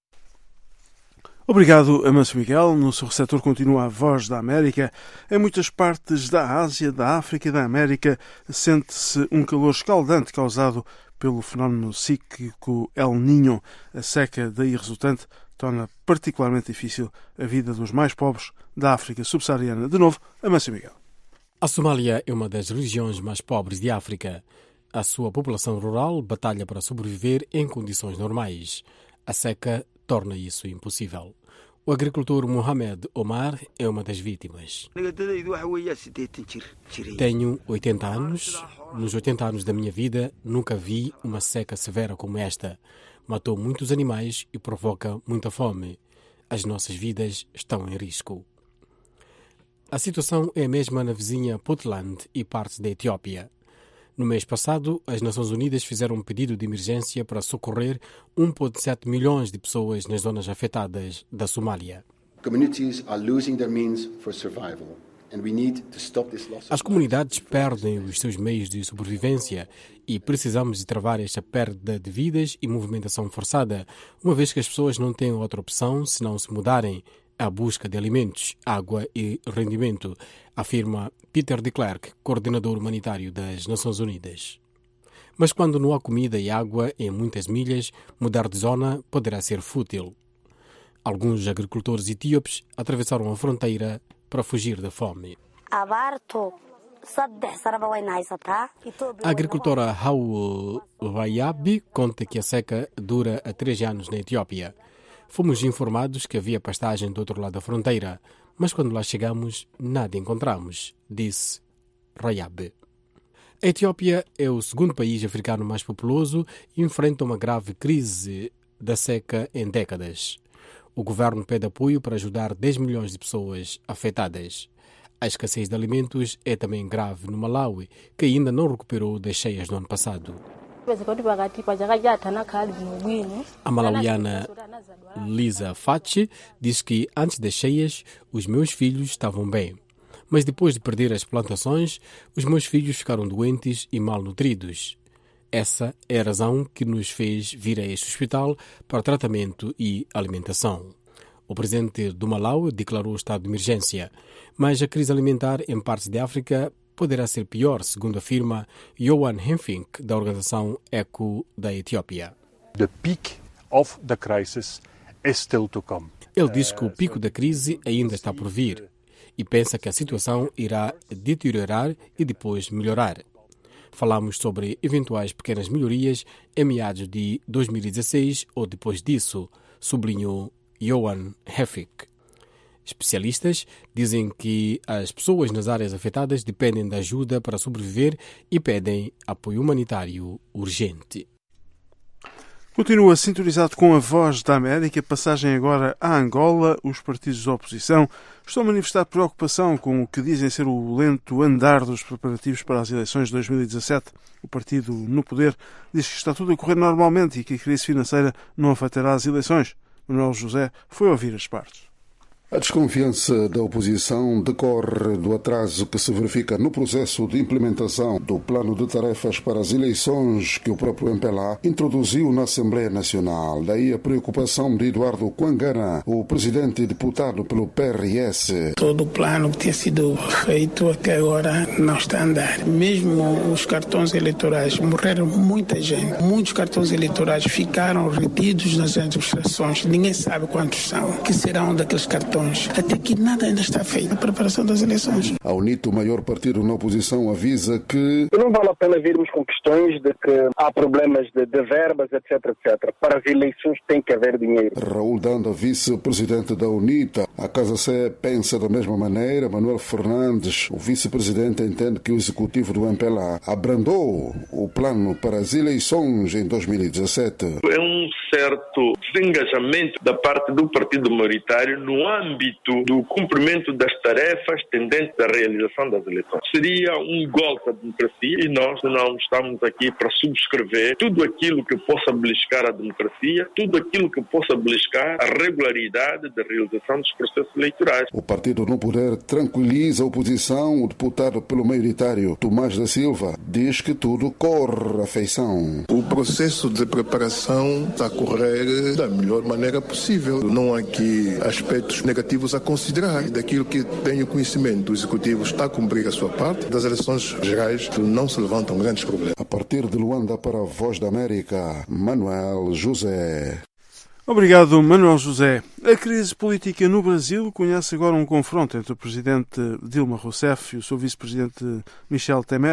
Obrigado, Amâncio Miguel. No seu receptor continua a Voz da América. Em muitas partes da Ásia, da África e da América sente-se um calor escaldante causado pelo fenómeno cíclico El Niño. A seca daí resultante torna particularmente difícil a vida dos mais pobres da África subsaariana. De novo, Amâncio Miguel. A Somália é uma das regiões mais pobres de África. A sua população rural batalha para sobreviver em condições normais. A seca torna isso impossível. O agricultor Mohamed Omar é uma das vítimas. Tenho oitenta anos. Nos oitenta anos da minha vida, nunca vi uma seca severa como esta. Matou muitos animais e provoca muita fome. As nossas vidas estão em risco. A situação é a mesma na vizinha Puntland e partes da Etiópia. No mês passado, as Nações Unidas fizeram um pedido de emergência para socorrer um vírgula sete milhões de pessoas nas zonas afetadas da Somália. As comunidades perdem os seus meios de sobrevivência e precisamos de travar esta perda de vidas e movimentação forçada, uma vez que as pessoas não têm outra opção senão se mudarem à busca de alimentos, água e rendimento, afirma Peter de Klerk, coordenador humanitário das Nações Unidas. Mas quando não há comida e água em muitas milhas, mudar de zona poderá ser fútil. Alguns agricultores etíopes atravessaram a fronteira para fugir da fome. A agricultora Hawu Wayabi conta que a seca dura há três anos na Etiópia. Fomos informados que havia pastagem do outro lado da fronteira, mas quando lá chegamos, nada encontramos, disse Rayab. A Etiópia é o segundo país africano mais populoso e enfrenta uma grave crise da seca em décadas. O governo pede apoio para ajudar dez milhões de pessoas afetadas. A escassez de alimentos é também grave no Malawi, que ainda não recuperou das cheias do ano passado. A malauiana Lisa Fachi diz que antes das cheias os meus filhos estavam bem, mas depois de perder as plantações, os meus filhos ficaram doentes e malnutridos. Essa é a razão que nos fez vir a este hospital para tratamento e alimentação. O presidente do Malawi declarou o estado de emergência, mas a crise alimentar em partes de África poderá ser pior, segundo afirma Johan Hemfink, da organização ECO da Etiópia. The peak of the crisis is still to come. Ele diz que o pico da crise ainda está por vir e pensa que a situação irá deteriorar e depois melhorar. Falamos sobre eventuais pequenas melhorias em meados de dois mil e dezesseis ou depois disso, sublinhou Johan Hemfink. Especialistas dizem que as pessoas nas áreas afetadas dependem da ajuda para sobreviver e pedem apoio humanitário urgente. Continua sintonizado com a Voz da América. Passagem agora à Angola. Os partidos de oposição estão a manifestar preocupação com o que dizem ser o lento andar dos preparativos para as eleições de dois mil e dezassete. O partido no poder diz que está tudo a correr normalmente e que a crise financeira não afetará as eleições. Manuel José foi ouvir as partes. A desconfiança da oposição decorre do atraso que se verifica no processo de implementação do plano de tarefas para as eleições que o próprio M P L A introduziu na Assembleia Nacional. Daí a preocupação de Eduardo Quangana, o presidente e deputado pelo P R S. Todo o plano que tinha sido feito até agora não está a andar. Mesmo os cartões eleitorais, morreram muita gente. Muitos cartões eleitorais ficaram retidos nas administrações. Ninguém sabe quantos são. O que serão daqueles cartões? Até que nada ainda está feito. A preparação das eleições. A UNITA, o maior partido na oposição, avisa que não vale a pena virmos com questões de que há problemas de, de verbas, etc, etcétera. Para as eleições tem que haver dinheiro. Raul Danda, vice-presidente da UNITA. A Casa Sé pensa da mesma maneira. Manuel Fernandes, o vice-presidente, entende que o executivo do M P L A abrandou o plano para as eleições em dois mil e dezassete. É um certo desengajamento da parte do partido maioritário no âmbito do cumprimento das tarefas tendentes à realização das eleições. Seria um golpe à democracia e nós não estamos aqui para subscrever tudo aquilo que possa beliscar a democracia, tudo aquilo que possa beliscar a regularidade da realização dos processos eleitorais. O partido no poder tranquiliza a oposição. O deputado pelo maioritário, Tomás da Silva, diz que tudo corre à feição. O processo de preparação está a correr da melhor maneira possível. Não há aqui aspectos negativos a considerar. Daquilo que tenho conhecimento, o Executivo está a cumprir a sua parte. Das eleições gerais não se levantam grandes problemas. A partir de Luanda para a Voz da América, Manuel José. Obrigado, Manuel José. A crise política no Brasil conhece agora um confronto entre o presidente Dilma Rousseff e o seu vice-presidente Michel Temer,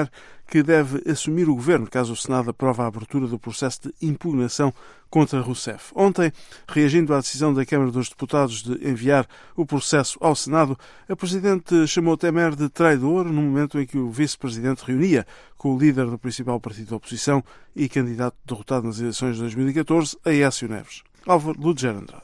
que deve assumir o governo caso o Senado aprove a abertura do processo de impugnação contra Rousseff. Ontem, reagindo à decisão da Câmara dos Deputados de enviar o processo ao Senado, a Presidente chamou Temer de traidor no momento em que o Vice-Presidente reunia com o líder do principal partido da oposição e candidato derrotado nas eleições de dois mil e catorze, Aécio Neves. Álvaro Luger Andrade.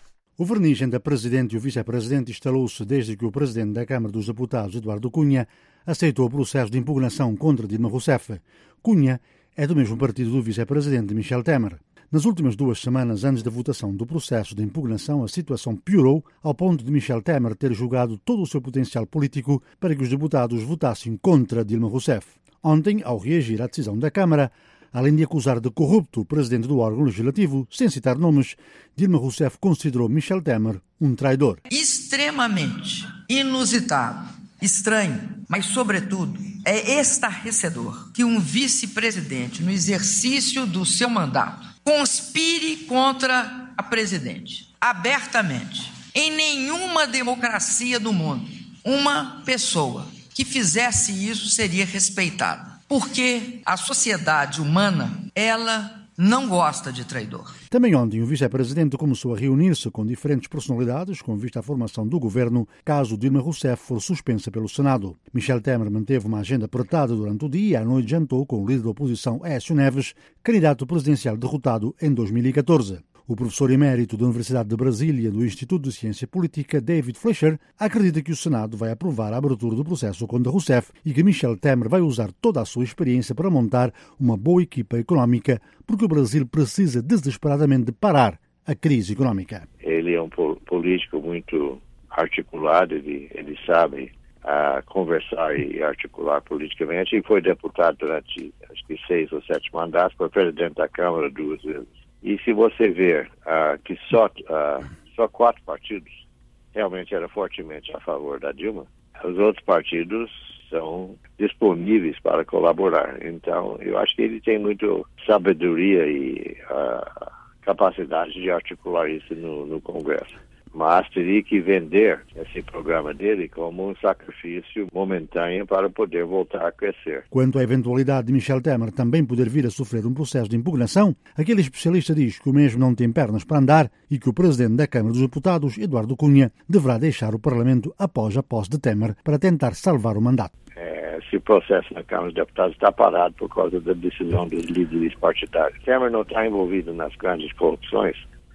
O verniz entre a Presidente e o Vice-Presidente instalou-se desde que o Presidente da Câmara dos Deputados, Eduardo Cunha, aceitou o processo de impugnação contra Dilma Rousseff. Cunha é do mesmo partido do Vice-Presidente Michel Temer. Nas últimas duas semanas antes da votação do processo de impugnação, a situação piorou ao ponto de Michel Temer ter jogado todo o seu potencial político para que os deputados votassem contra Dilma Rousseff. Ontem, ao reagir à decisão da Câmara, além de acusar de corrupto o presidente do órgão legislativo, sem citar nomes, Dilma Rousseff considerou Michel Temer um traidor. Extremamente inusitado, estranho, mas, sobretudo, é estarrecedor que um vice-presidente, no exercício do seu mandato, conspire contra a presidente, abertamente. Em nenhuma democracia do mundo, uma pessoa que fizesse isso seria respeitada. Porque a sociedade humana, ela não gosta de traidor. Também ontem o vice-presidente começou a reunir-se com diferentes personalidades com vista à formação do governo, caso Dilma Rousseff for suspensa pelo Senado. Michel Temer manteve uma agenda apertada durante o dia e à noite jantou com o líder da oposição, Aécio Neves, candidato presidencial derrotado em dois mil e catorze. O professor emérito da Universidade de Brasília do Instituto de Ciência Política, David Fleischer, acredita que o Senado vai aprovar a abertura do processo contra Rousseff e que Michel Temer vai usar toda a sua experiência para montar uma boa equipa económica, porque o Brasil precisa desesperadamente de parar a crise económica. Ele é um político muito articulado, ele, ele sabe uh, conversar e articular politicamente, e foi deputado durante, acho que seis ou sete mandatos, foi presidente da Câmara duas vezes. E se você ver uh, que só, uh, só quatro partidos realmente eram fortemente a favor da Dilma, os outros partidos são disponíveis para colaborar. Então, eu acho que ele tem muita sabedoria e uh, capacidade de articular isso no, no Congresso. Mas teria que vender esse programa dele como um sacrifício momentâneo para poder voltar a crescer. Quanto à eventualidade de Michel Temer também poder vir a sofrer um processo de impugnação, aquele especialista diz que o mesmo não tem pernas para andar e que o presidente da Câmara dos Deputados, Eduardo Cunha, deverá deixar o Parlamento após a posse de Temer para tentar salvar o mandato. É, esse processo na Câmara dos Deputados está parado por causa da decisão dos líderes partidários. Temer não está envolvido nas grandes corrupções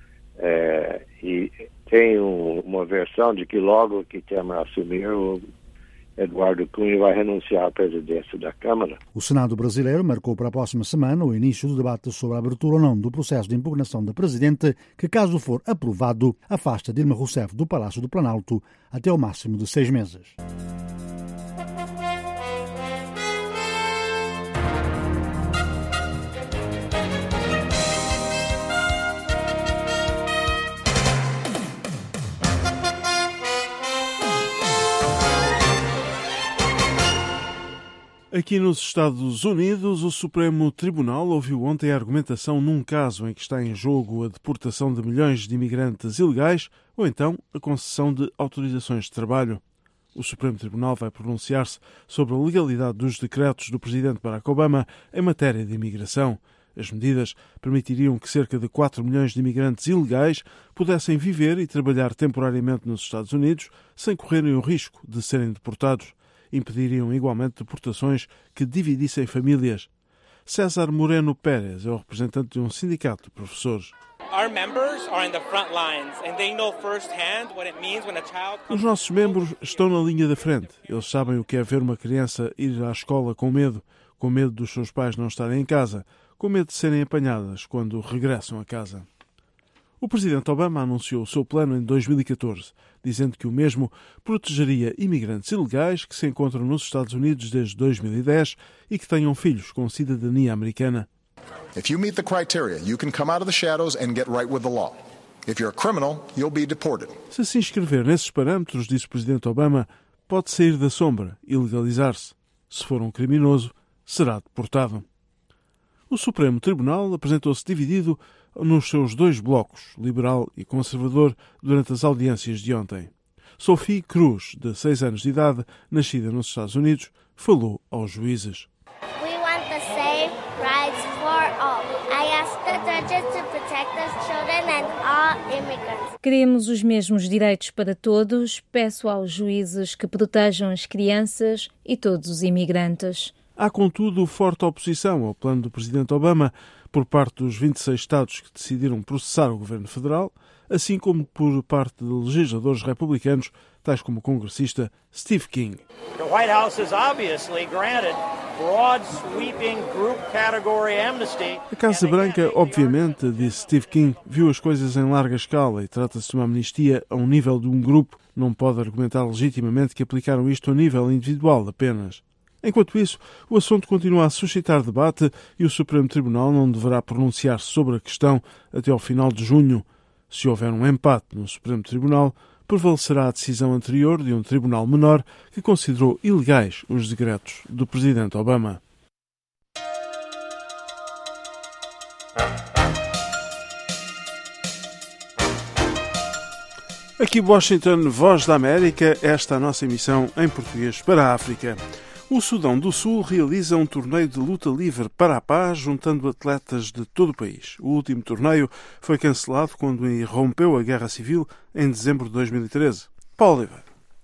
é, e tem um, uma versão de que logo que Temer assumir, o Eduardo Cunha vai renunciar à presidência da Câmara. O Senado brasileiro marcou para a próxima semana o início do debate sobre a abertura ou não do processo de impugnação da Presidente, que, caso for aprovado, afasta Dilma Rousseff do Palácio do Planalto até ao máximo de seis meses. Aqui nos Estados Unidos, o Supremo Tribunal ouviu ontem a argumentação num caso em que está em jogo a deportação de milhões de imigrantes ilegais ou então a concessão de autorizações de trabalho. O Supremo Tribunal vai pronunciar-se sobre a legalidade dos decretos do presidente Barack Obama em matéria de imigração. As medidas permitiriam que cerca de quatro milhões de imigrantes ilegais pudessem viver e trabalhar temporariamente nos Estados Unidos sem correrem o risco de serem deportados. Impediriam igualmente deportações que dividissem famílias. César Moreno Pérez é o representante de um sindicato de professores. Os nossos membros estão na linha da frente. Eles sabem o que é ver uma criança ir à escola com medo, com medo dos seus pais não estarem em casa, com medo de serem apanhadas quando regressam a casa. O presidente Obama anunciou o seu plano em dois mil e catorze, dizendo que o mesmo protegeria imigrantes ilegais que se encontram nos Estados Unidos desde dois mil e dez e que tenham filhos com cidadania americana. If you meet the criteria, you can come out of the shadows and get right with the law. If you're a criminal, you'll be deported. Se se inscrever nesses parâmetros, disse o presidente Obama, pode sair da sombra e legalizar-se. Se for um criminoso, será deportado. O Supremo Tribunal apresentou-se dividido nos seus dois blocos, liberal e conservador, durante as audiências de ontem. Sophie Cruz, de seis anos de idade, nascida nos Estados Unidos, falou aos juízes. Queremos os mesmos direitos para todos. Peço aos juízes que protejam as crianças e todos os imigrantes. Há, contudo, forte oposição ao plano do presidente Obama por parte dos vinte e seis Estados que decidiram processar o governo federal, assim como por parte de legisladores republicanos, tais como o congressista Steve King. The White House has obviously granted broad sweeping group category amnesty. A Casa Branca, obviamente, disse Steve King, viu as coisas em larga escala e trata-se de uma amnistia a um nível de um grupo. Não pode argumentar legitimamente que aplicaram isto a nível individual apenas. Enquanto isso, o assunto continua a suscitar debate e o Supremo Tribunal não deverá pronunciar-se sobre a questão até ao final de junho. Se houver um empate no Supremo Tribunal, prevalecerá a decisão anterior de um tribunal menor que considerou ilegais os decretos do presidente Obama. Aqui Washington, Voz da América, esta é a nossa emissão em português para a África. O Sudão do Sul realiza um torneio de luta livre para a paz, juntando atletas de todo o país. O último torneio foi cancelado quando irrompeu a Guerra Civil em dezembro de dois mil e treze. Paulo Oliveira.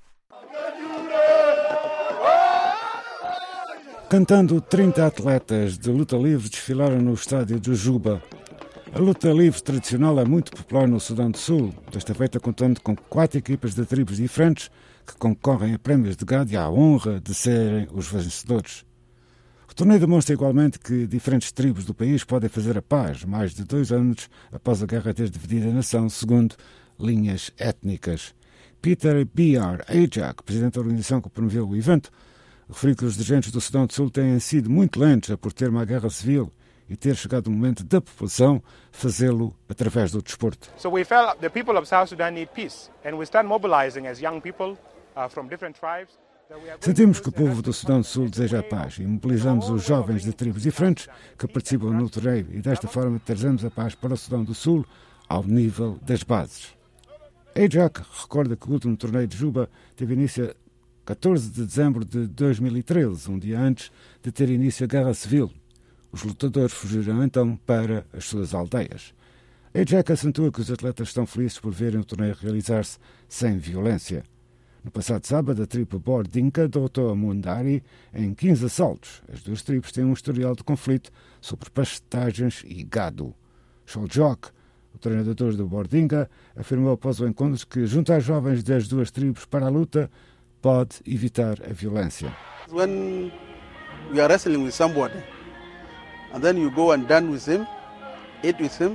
Cantando, trinta atletas de luta livre desfilaram no estádio de Juba. A luta livre tradicional é muito popular no Sudão do Sul, desta feita contando com quatro equipas de tribos diferentes que concorrem a prémios de gado e à honra de serem os vencedores. O torneio demonstra igualmente que diferentes tribos do país podem fazer a paz, mais de dois anos após a guerra ter dividido a nação segundo linhas étnicas. Peter B R Ajak, presidente da organização que promoveu o evento, referiu que os dirigentes do Sudão do Sul têm sido muito lentos a por ter uma guerra civil e ter chegado o momento da população fazê-lo através do desporto. So we felt the people of South Sudan need peace and we start mobilizing as young people uh, from different tribes. Sentimos que o povo do Sudão do Sul deseja a paz e mobilizamos os jovens de tribos diferentes que participam no torneio e desta forma trazemos a paz para o Sudão do Sul ao nível das bases. Ajak recorda que o último torneio de Juba teve início a catorze de dezembro de dois mil e treze, um dia antes de ter início a Guerra Civil. Os lutadores fugiram então para as suas aldeias. Ajak acentua que os atletas estão felizes por verem o torneio realizar-se sem violência. No passado sábado, a tribo Bordinka derrotou a Mundari em quinze assaltos. As duas tribos têm um historial de conflito sobre pastagens e gado. Sholjok, o treinador do Bordinka, afirmou após o encontro que juntar jovens das duas tribos para a luta pode evitar a violência. When we are wrestling with somebody, and then you go and dance with him, eat with him,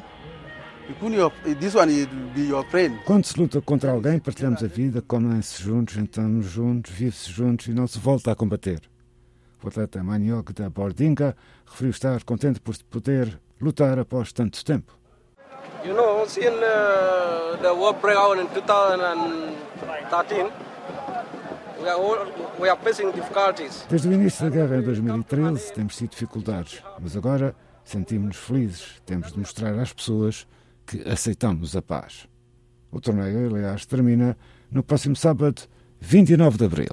quando se luta contra alguém, partilhamos a vida, comem-se juntos, jantamos juntos, vive-se juntos e não se volta a combater. O atleta Maniok da Bordinka referiu estar contente por poder lutar após tanto tempo. You know, since uh, the war broke out in twenty thirteen, we are, all, we are facing difficulties. Desde o início da guerra em dois mil e treze temos tido dificuldades, mas agora sentimos-nos felizes. Temos de mostrar às pessoas que aceitamos a paz. O torneio, aliás, termina no próximo sábado, vinte e nove de abril.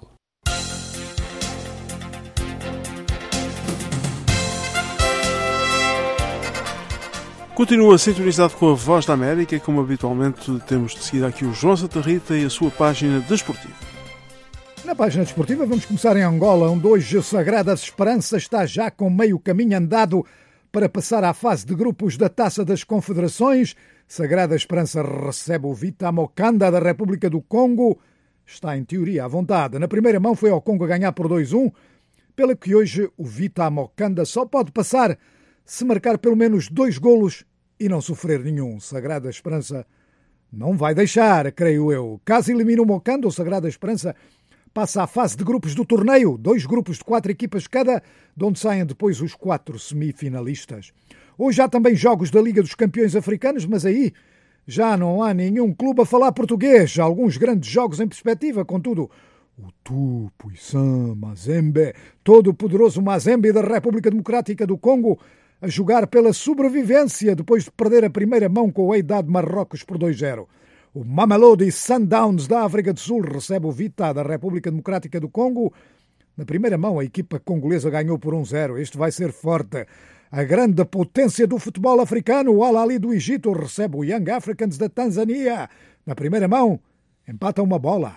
Continua sintonizado com a Voz da América e, como habitualmente, temos de seguir aqui o João Santa Rita e a sua página desportiva. Na página desportiva vamos começar em Angola, onde hoje a Sagrada Esperança está já com meio caminho andado para passar à fase de grupos da Taça das Confederações. Sagrada Esperança recebe o Vita Mokanda da República do Congo. Está, em teoria, à vontade. Na primeira mão foi ao Congo a ganhar por dois a um, pela que hoje o Vita Mokanda só pode passar se marcar pelo menos dois golos e não sofrer nenhum. Sagrada Esperança não vai deixar, creio eu. Caso elimine o Mokanda, o Sagrada Esperança passa à fase de grupos do torneio, dois grupos de quatro equipas cada, de onde saem depois os quatro semifinalistas. Hoje há também jogos da Liga dos Campeões Africanos, mas aí já não há nenhum clube a falar português. Há alguns grandes jogos em perspectiva, contudo, o Tupuisan Mazembe, todo o poderoso Mazembe da República Democrática do Congo, a jogar pela sobrevivência depois de perder a primeira mão com o Eidad Marrocos por dois a zero. O Mamelodi Sundowns da África do Sul recebe o Vita da República Democrática do Congo. Na primeira mão, a equipa congolesa ganhou por um a zero. Este vai ser forte. A grande potência do futebol africano, o Al Ahly do Egito, recebe o Young Africans da Tanzânia. Na primeira mão, empata uma bola.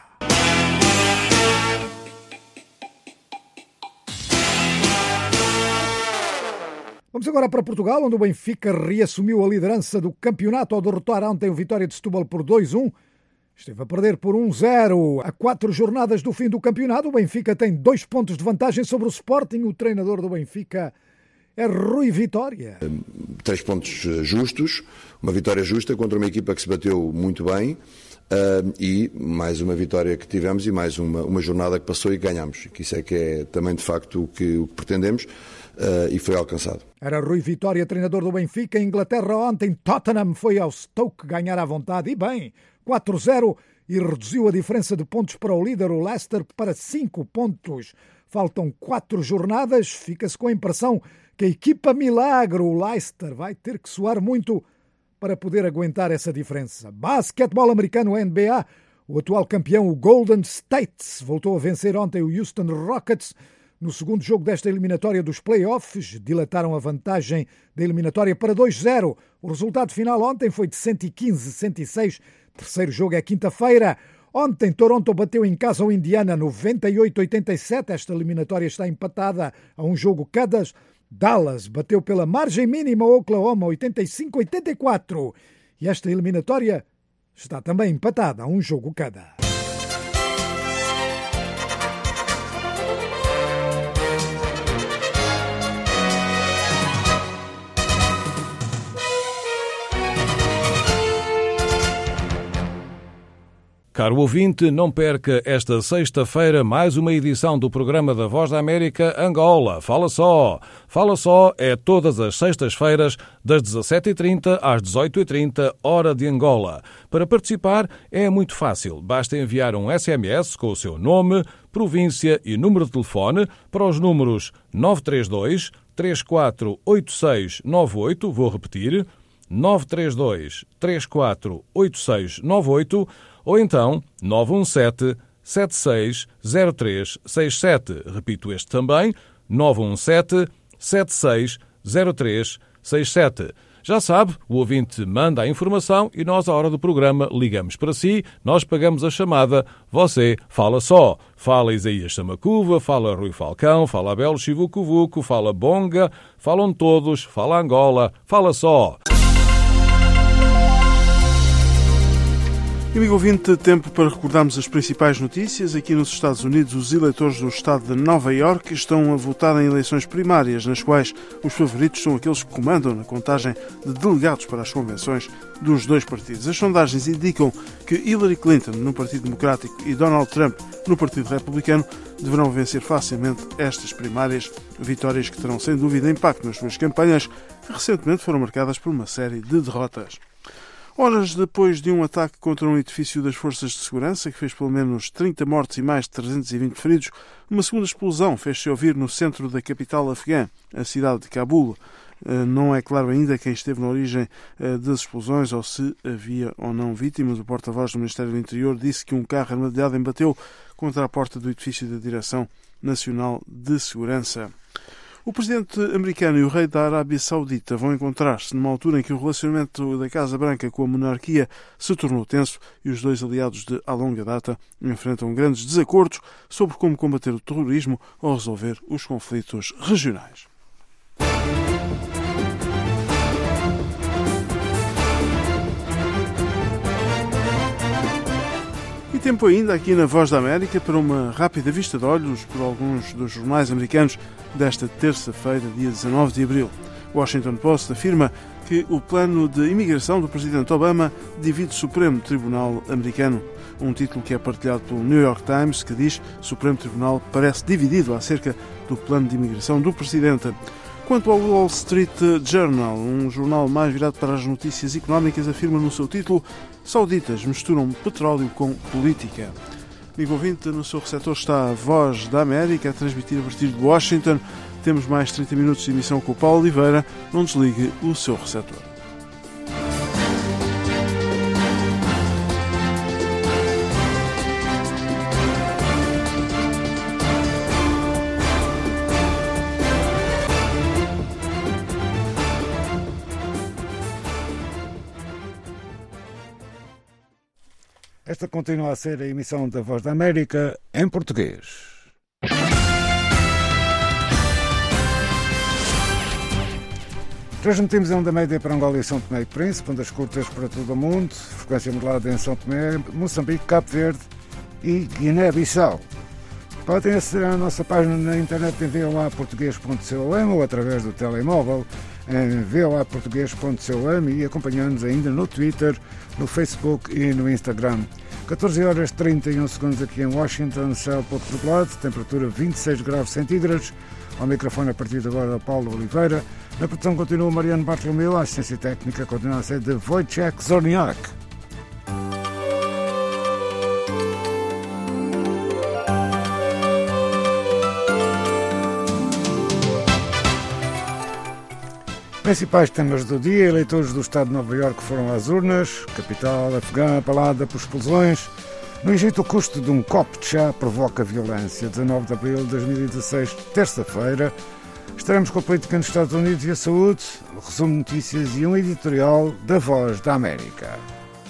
Vamos agora para Portugal, onde o Benfica reassumiu a liderança do campeonato ao derrotar ontem o Vitória de Setúbal por dois a um. Esteve a perder por um a zero. A quatro jornadas do fim do campeonato, o Benfica tem dois pontos de vantagem sobre o Sporting. O treinador do Benfica é Rui Vitória. Três pontos justos, uma vitória justa contra uma equipa que se bateu muito bem uh, e mais uma vitória que tivemos e mais uma, uma jornada que passou e ganhamos. Que isso é que é também de facto o que, o que pretendemos uh, e foi alcançado. Era Rui Vitória, treinador do Benfica. Em Inglaterra ontem, Tottenham foi ao Stoke ganhar à vontade e bem, quatro a zero, e reduziu a diferença de pontos para o líder, o Leicester, para cinco pontos. Faltam quatro jornadas, fica-se com a impressão que a equipa milagre, o Leicester, vai ter que suar muito para poder aguentar essa diferença. Basquetebol americano, N B A, o atual campeão, o Golden State, voltou a vencer ontem o Houston Rockets no segundo jogo desta eliminatória dos playoffs. Dilataram a vantagem da eliminatória para dois a zero. O resultado final ontem foi de cento e quinze a cento e seis. O terceiro jogo é quinta-feira. Ontem, Toronto bateu em casa ao Indiana noventa e oito a oitenta e sete. Esta eliminatória está empatada a um jogo cada. Dallas bateu pela margem mínima ao Oklahoma oitenta e cinco a oitenta e quatro. E esta eliminatória está também empatada a um jogo cada. Caro ouvinte, não perca esta sexta-feira mais uma edição do programa da Voz da América Angola. Fala só! Fala só é todas as sextas-feiras das dezassete e trinta às dezoito e trinta, hora de Angola. Para participar é muito fácil. Basta enviar um S M S com o seu nome, província e número de telefone para os números nove três dois, três quatro oito seis nove oito, vou repetir, nove três dois, três quatro oito seis nove oito, ou então nove um sete, sete seis zero três seis sete. Repito este também, nove um sete, sete seis zero três seis sete. Já sabe, o ouvinte manda a informação e nós, à hora do programa, ligamos para si, nós pagamos a chamada, você fala só. Fala Isaías Samacuva, fala Rui Falcão, fala Abel Chivucovuco, fala Bonga, falam todos, fala Angola, fala só. Amigo ouvinte, tempo para recordarmos as principais notícias. Aqui nos Estados Unidos, os eleitores do estado de Nova Iorque estão a votar em eleições primárias, nas quais os favoritos são aqueles que comandam na contagem de delegados para as convenções dos dois partidos. As sondagens indicam que Hillary Clinton, no Partido Democrático, e Donald Trump, no Partido Republicano, deverão vencer facilmente estas primárias, vitórias que terão sem dúvida impacto nas suas campanhas, que recentemente foram marcadas por uma série de derrotas. Horas depois de um ataque contra um edifício das Forças de Segurança, que fez pelo menos trinta mortes e mais de trezentos e vinte feridos, uma segunda explosão fez-se ouvir no centro da capital afegã, a cidade de Cabul. Não é claro ainda quem esteve na origem das explosões ou se havia ou não vítimas. O porta-voz do Ministério do Interior disse que um carro armadilhado embateu contra a porta do edifício da Direção Nacional de Segurança. O presidente americano e o rei da Arábia Saudita vão encontrar-se numa altura em que o relacionamento da Casa Branca com a monarquia se tornou tenso e os dois aliados de há longa data enfrentam grandes desacordos sobre como combater o terrorismo ou resolver os conflitos regionais. E tempo ainda aqui na Voz da América para uma rápida vista de olhos por alguns dos jornais americanos desta terça-feira, dia dezanove de abril. O Washington Post afirma que o plano de imigração do presidente Obama divide o Supremo Tribunal americano. Um título que é partilhado pelo New York Times, que diz que o Supremo Tribunal parece dividido acerca do plano de imigração do presidente. Quanto ao Wall Street Journal, um jornal mais virado para as notícias económicas, afirma no seu título: sauditas misturam petróleo com política. Amigo ouvinte, no seu receptor está a Voz da América, a transmitir a partir de Washington. Temos mais trinta minutos de emissão com o Paulo Oliveira. Não desligue o seu receptor. Esta continua a ser a emissão da Voz da América em português. Transmitimos em onda média para Angola e São Tomé e Príncipe, ondas curtas para todo o mundo, frequência modulada em São Tomé, Moçambique, Cabo Verde e Guiné-Bissau. Podem aceder à nossa página na internet em v o a português ponto com ou através do telemóvel em v o a português ponto com e acompanhando-nos ainda no Twitter, no Facebook e no Instagram. catorze horas e trinta e um segundos aqui em Washington, céu pouco nublado, temperatura vinte e seis graus centígrados. Ao microfone a partir de agora Paulo Oliveira. Na produção continua Mariano Bartolomeu, a assistência técnica continua a ser de Wojciech Zorniak. Principais temas do dia: eleitores do Estado de Nova Iorque foram às urnas, capital afegã abalada por explosões. No Egito, o custo de um copo de chá provoca violência. dezanove de abril de dois mil e dezasseis, terça-feira. Estaremos com a política nos Estados Unidos e a saúde, um resumo de notícias e um editorial da Voz da América.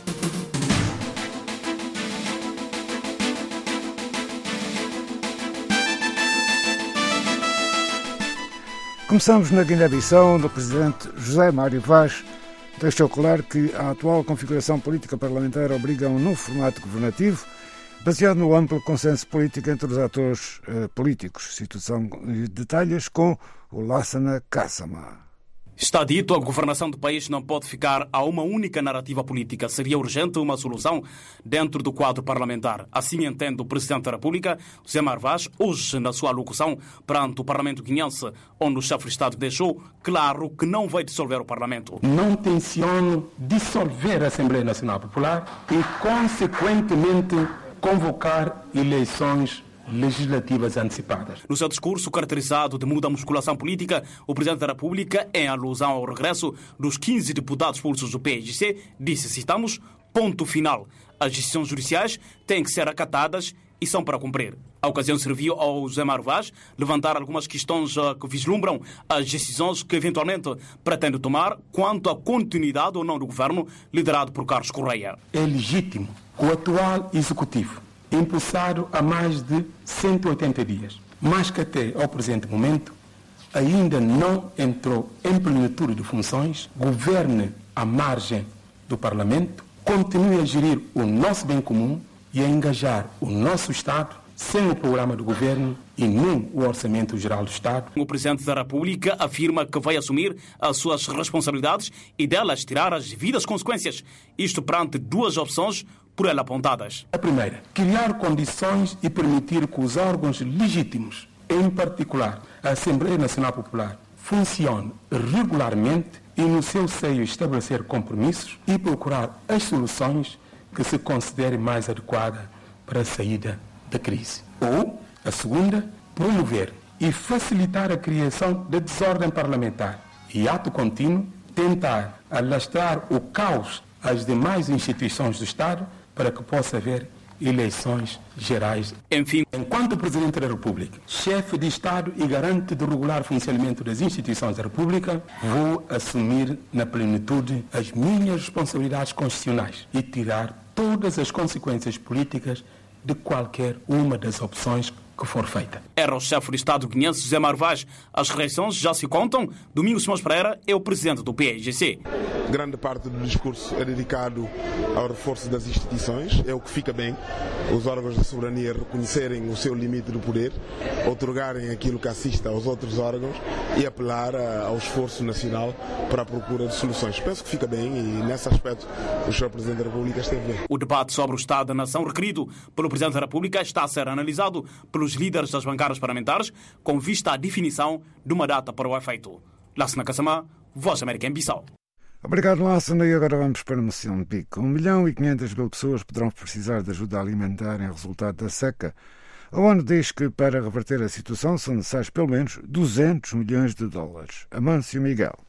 Começamos na Guiné-Bissau, onde o presidente José Mário Vaz deixou claro que a atual configuração política parlamentar obriga a um novo formato governativo, baseado no amplo consenso político entre os atores uh, políticos. Situação e detalhes com o Lassana Kassama. Está dito, a governação do país não pode ficar a uma única narrativa política. Seria urgente uma solução dentro do quadro parlamentar. Assim entende o Presidente da República, José Mário Vaz, hoje na sua alocução perante o Parlamento guineense, onde o chefe de Estado deixou claro que não vai dissolver o Parlamento. Não tenciono dissolver a Assembleia Nacional Popular e, consequentemente, convocar eleições legislativas antecipadas. No seu discurso caracterizado de muda musculação política, o Presidente da República, em alusão ao regresso dos quinze deputados expulsos do P I G C, disse, citamos, ponto final. As decisões judiciais têm que ser acatadas e são para cumprir. A ocasião serviu ao José Mário Vaz levantar algumas questões que vislumbram as decisões que eventualmente pretende tomar quanto à continuidade ou não do governo liderado por Carlos Correia. É legítimo o atual executivo, impulsado há mais de cento e oitenta dias, mas que até ao presente momento ainda não entrou em plenitude de funções, governe à margem do Parlamento, continue a gerir o nosso bem comum e a engajar o nosso Estado sem o programa do governo e nem o Orçamento Geral do Estado. O Presidente da República afirma que vai assumir as suas responsabilidades e delas tirar as devidas consequências. Isto perante duas opções por ela apontadas. A primeira, criar condições e permitir que os órgãos legítimos, em particular a Assembleia Nacional Popular, funcione regularmente e no seu seio estabelecer compromissos e procurar as soluções que se considerem mais adequadas para a saída da crise. Ou, a segunda, promover e facilitar a criação de desordem parlamentar e, ato contínuo, tentar alastrar o caos às demais instituições do Estado para que possa haver eleições gerais. Enfim, enquanto Presidente da República, chefe de Estado e garante do regular funcionamento das instituições da República, vou assumir na plenitude as minhas responsabilidades constitucionais e tirar todas as consequências políticas de qualquer uma das opções que for feita. Era o chefe de Estado guineense José Mário Vaz. As reações já se contam. Domingos Simões Pereira é o presidente do P I G C. Grande parte do discurso é dedicado ao reforço das instituições. É o que fica bem. Os órgãos da soberania reconhecerem o seu limite do poder, outorgarem aquilo que assista aos outros órgãos e apelar ao esforço nacional para a procura de soluções. Penso que fica bem e, nesse aspecto, o senhor Presidente da República esteve bem. O debate sobre o Estado da Nação requerido pelo Presidente da República está a ser analisado pelos líderes das bancadas parlamentares com vista à definição de uma data para o efeito. Lassana Kassama, Voz da América em Bissau. Obrigado, Lassana. E agora vamos para Moçambique. um milhão e quinhentas mil pessoas poderão precisar de ajuda alimentar em resultado da seca. A ONU diz que para reverter a situação são necessários pelo menos duzentos milhões de dólares. Amâncio Miguel.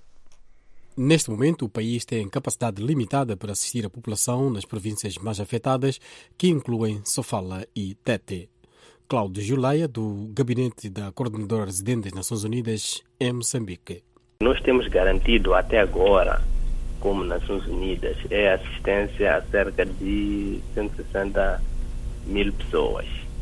Neste momento, o país tem capacidade limitada para assistir a população nas províncias mais afetadas, que incluem Sofala e Tete. Cláudio Juleia, do Gabinete da Coordenadora Residente das Nações Unidas em Moçambique. Nós temos garantido até agora como Nações Unidas, é assistência a cerca de cento e sessenta mil pessoas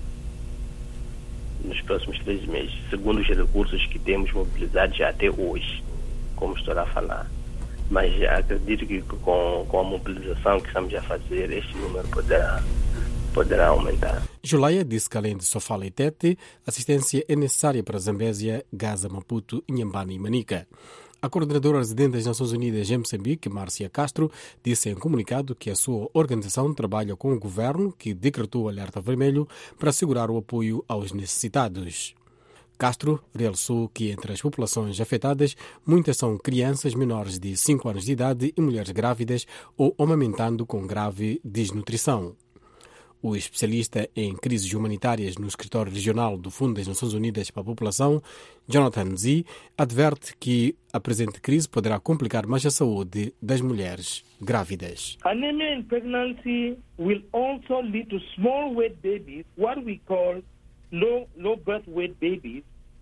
nos próximos três meses, segundo os recursos que temos mobilizados até hoje, como estou a falar. Mas acredito que com, com a mobilização que estamos a fazer, este número poderá, poderá aumentar. Juleia disse que, além de Sofala e Tete, assistência é necessária para Zambésia, Gaza, Maputo, Inhambane e Manica. A coordenadora residente das Nações Unidas em Moçambique, Márcia Castro, disse em comunicado que a sua organização trabalha com o governo, que decretou o alerta vermelho para assegurar o apoio aos necessitados. Castro realçou que entre as populações afetadas, muitas são crianças menores de cinco anos de idade e mulheres grávidas ou amamentando com grave desnutrição. O especialista em crises humanitárias no escritório regional do Fundo das Nações Unidas para a População, Jonathan Z, adverte que a presente crise poderá complicar mais a saúde das mulheres grávidas. Anemia in pregnancy will also lead to small weight babies, what we call low, low birth weight babies,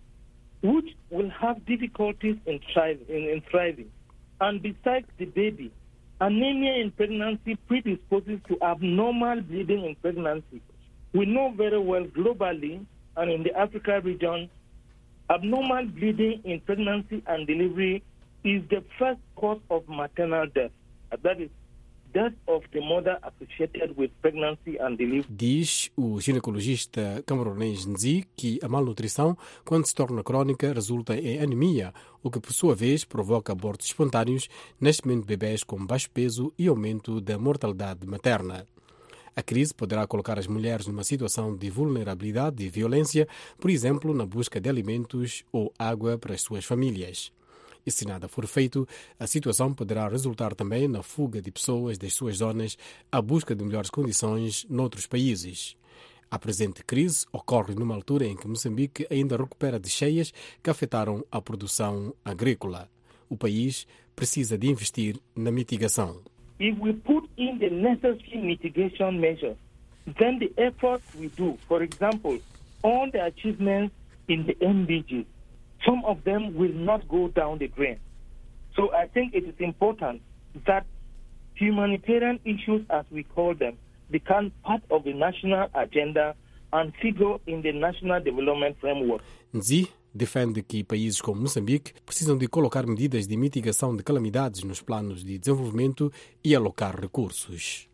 which will have difficulties in thriving, in, in thriving. And besides the baby, anemia in pregnancy predisposes to abnormal bleeding in pregnancy. We know very well globally and in the Africa region, abnormal bleeding in pregnancy and delivery is the first cause of maternal death. That is, death of the mother associated with pregnancy and delivery. Diz o ginecologista camaronês Nzi que a malnutrição, quando se torna crónica, resulta em anemia, o que por sua vez provoca abortos espontâneos, nascimento de bebés com baixo peso e aumento da mortalidade materna. A crise poderá colocar as mulheres numa situação de vulnerabilidade e violência, por exemplo, na busca de alimentos ou água para as suas famílias. E se nada for feito, a situação poderá resultar também na fuga de pessoas das suas zonas à busca de melhores condições noutros países. A presente crise ocorre numa altura em que Moçambique ainda recupera de cheias que afetaram a produção agrícola. O país precisa de investir na mitigação. If we put in the necessary mitigation measures, then the efforts we do, for example, all the achievements in the M D Gs, some of them will not go down the drain. So I think it is important that humanitarian issues, as we call them, become part of the national agenda and figure in the national development framework. Nzi defende que países como Moçambique precisam de colocar medidas de mitigação de calamidades nos planos de desenvolvimento e alocar recursos.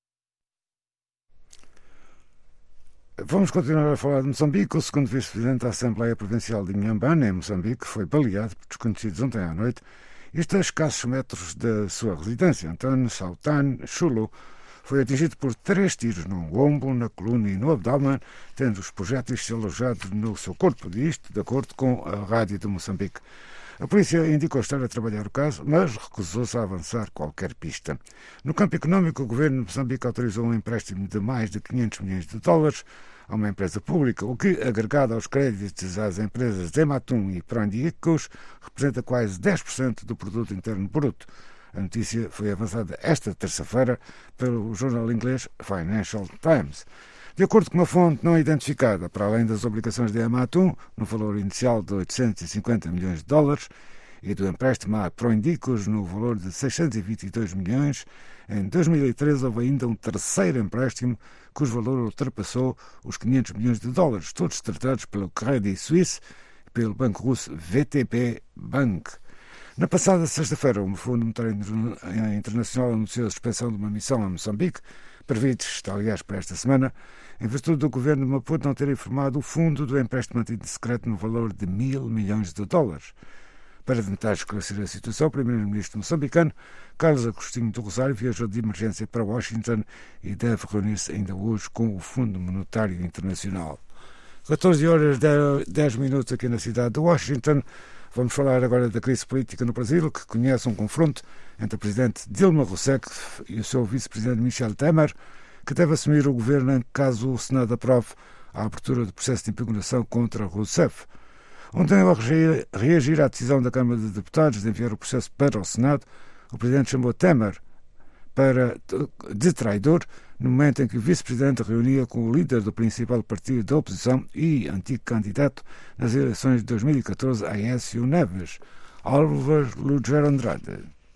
Vamos continuar a falar de Moçambique. O segundo vice-presidente da Assembleia Provincial de Inhambane, em Moçambique, foi baleado por desconhecidos ontem à noite, isto a escassos metros da sua residência. António Sautan Chulo foi atingido por três tiros no ombro, na coluna e no abdômen, tendo os projéteis alojados no seu corpo, isto de acordo com a Rádio de Moçambique. A polícia indicou estar a trabalhar o caso, mas recusou-se a avançar qualquer pista. No campo económico, o governo de Moçambique autorizou um empréstimo de mais de quinhentos milhões de dólares a uma empresa pública, o que, agregado aos créditos às empresas Ematum e Prandicos, representa quase dez por cento do produto interno bruto. A notícia foi avançada esta terça-feira pelo jornal inglês Financial Times. De acordo com uma fonte não identificada, para além das obrigações de Ematum, no valor inicial de oitocentos e cinquenta milhões de dólares, e do empréstimo a Proindicos no valor de seiscentos e vinte e dois milhões, em dois mil e treze houve ainda um terceiro empréstimo cujo valor ultrapassou os quinhentos milhões de dólares, todos tratados pelo Credit Suisse e pelo banco russo V T B Bank. Na passada sexta-feira, o Fundo Monetário Internacional anunciou a suspensão de uma missão a Moçambique, prevista, aliás, para esta semana, em virtude do governo de Maputo não ter informado o fundo do empréstimo mantido secreto no valor de mil milhões de dólares. Para tentar esclarecer a situação, o primeiro-ministro moçambicano, Carlos Agostinho do Rosário, viajou de emergência para Washington e deve reunir-se ainda hoje com o Fundo Monetário Internacional. catorze horas e dez minutos aqui na cidade de Washington. Vamos falar agora da crise política no Brasil, que conhece um confronto entre o presidente Dilma Rousseff e o seu vice-presidente Michel Temer, que deve assumir o governo caso o Senado aprove a abertura do processo de impugnação contra Rousseff. Ontem, ao reagir à decisão da Câmara de Deputados de enviar o processo para o Senado, o presidente chamou Temer para, de traidor no momento em que o vice-presidente reunia com o líder do principal partido da oposição e antigo candidato nas eleições de dois mil e catorze, Aécio Neves, Álvaro Lugero Andrade.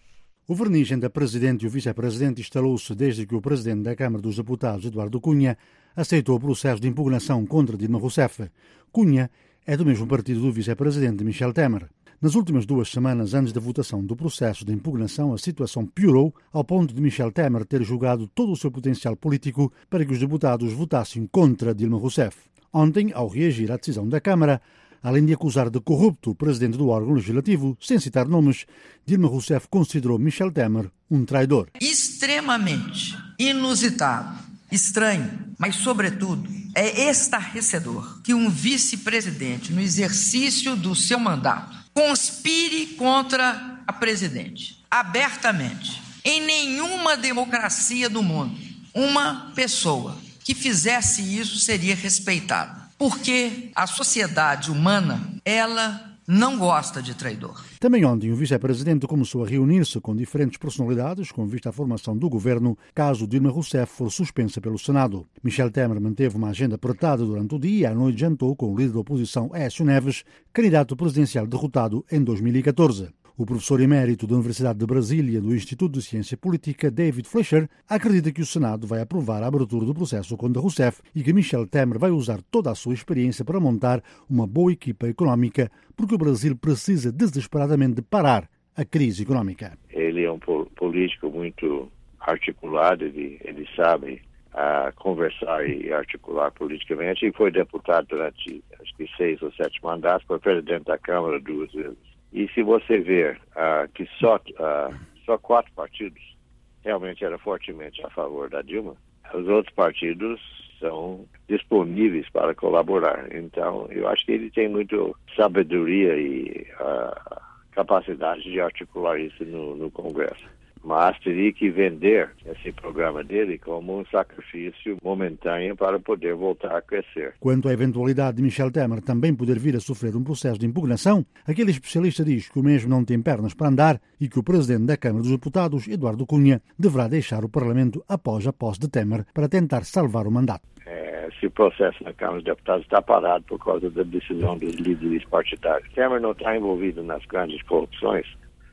O verniz entre a Presidente e o Vice-Presidente instalou-se desde que o Presidente da Câmara dos Deputados, Eduardo Cunha, aceitou o processo de impugnação contra Dilma Rousseff. Cunha é do mesmo partido do Vice-Presidente Michel Temer. Nas últimas duas semanas antes da votação do processo de impugnação, a situação piorou ao ponto de Michel Temer ter jogado todo o seu potencial político para que os deputados votassem contra Dilma Rousseff. Ontem, ao reagir à decisão da Câmara, além de acusar de corrupto o presidente do órgão legislativo, sem citar nomes, Dilma Rousseff considerou Michel Temer um traidor. Extremamente inusitado, estranho, mas, sobretudo, é estarrecedor que um vice-presidente, no exercício do seu mandato, conspire contra a presidente, abertamente. Em nenhuma democracia do mundo, uma pessoa que fizesse isso seria respeitada. Porque a sociedade humana, ela não gosta de traidor. Também ontem o vice-presidente começou a reunir-se com diferentes personalidades com vista à formação do governo caso Dilma Rousseff for suspensa pelo Senado. Michel Temer manteve uma agenda apertada durante o dia e à noite jantou com o líder da oposição Aécio Neves, candidato presidencial derrotado em dois mil e catorze. O professor emérito da Universidade de Brasília do Instituto de Ciência Política, David Fleischer, acredita que o Senado vai aprovar a abertura do processo contra Rousseff e que Michel Temer vai usar toda a sua experiência para montar uma boa equipa económica, porque o Brasil precisa desesperadamente de parar a crise económica. Ele é um político muito articulado, ele, ele sabe uh, conversar e articular politicamente, e foi deputado durante acho que seis ou sete mandatos, foi presidente da Câmara duas vezes. E se você ver uh, que só, uh, só quatro partidos realmente eram fortemente a favor da Dilma, os outros partidos são disponíveis para colaborar. Então, eu acho que ele tem muita sabedoria e uh, capacidade de articular isso no, no Congresso. Mas teria que vender esse programa dele como um sacrifício momentâneo para poder voltar a crescer. Quanto à eventualidade de Michel Temer também poder vir a sofrer um processo de impugnação, aquele especialista diz que o mesmo não tem pernas para andar e que o presidente da Câmara dos Deputados, Eduardo Cunha, deverá deixar o Parlamento após a posse de Temer para tentar salvar o mandato. É, se o processo na Câmara dos Deputados está parado por causa da decisão dos líderes partidários. Temer não está envolvido nas grandes corrupções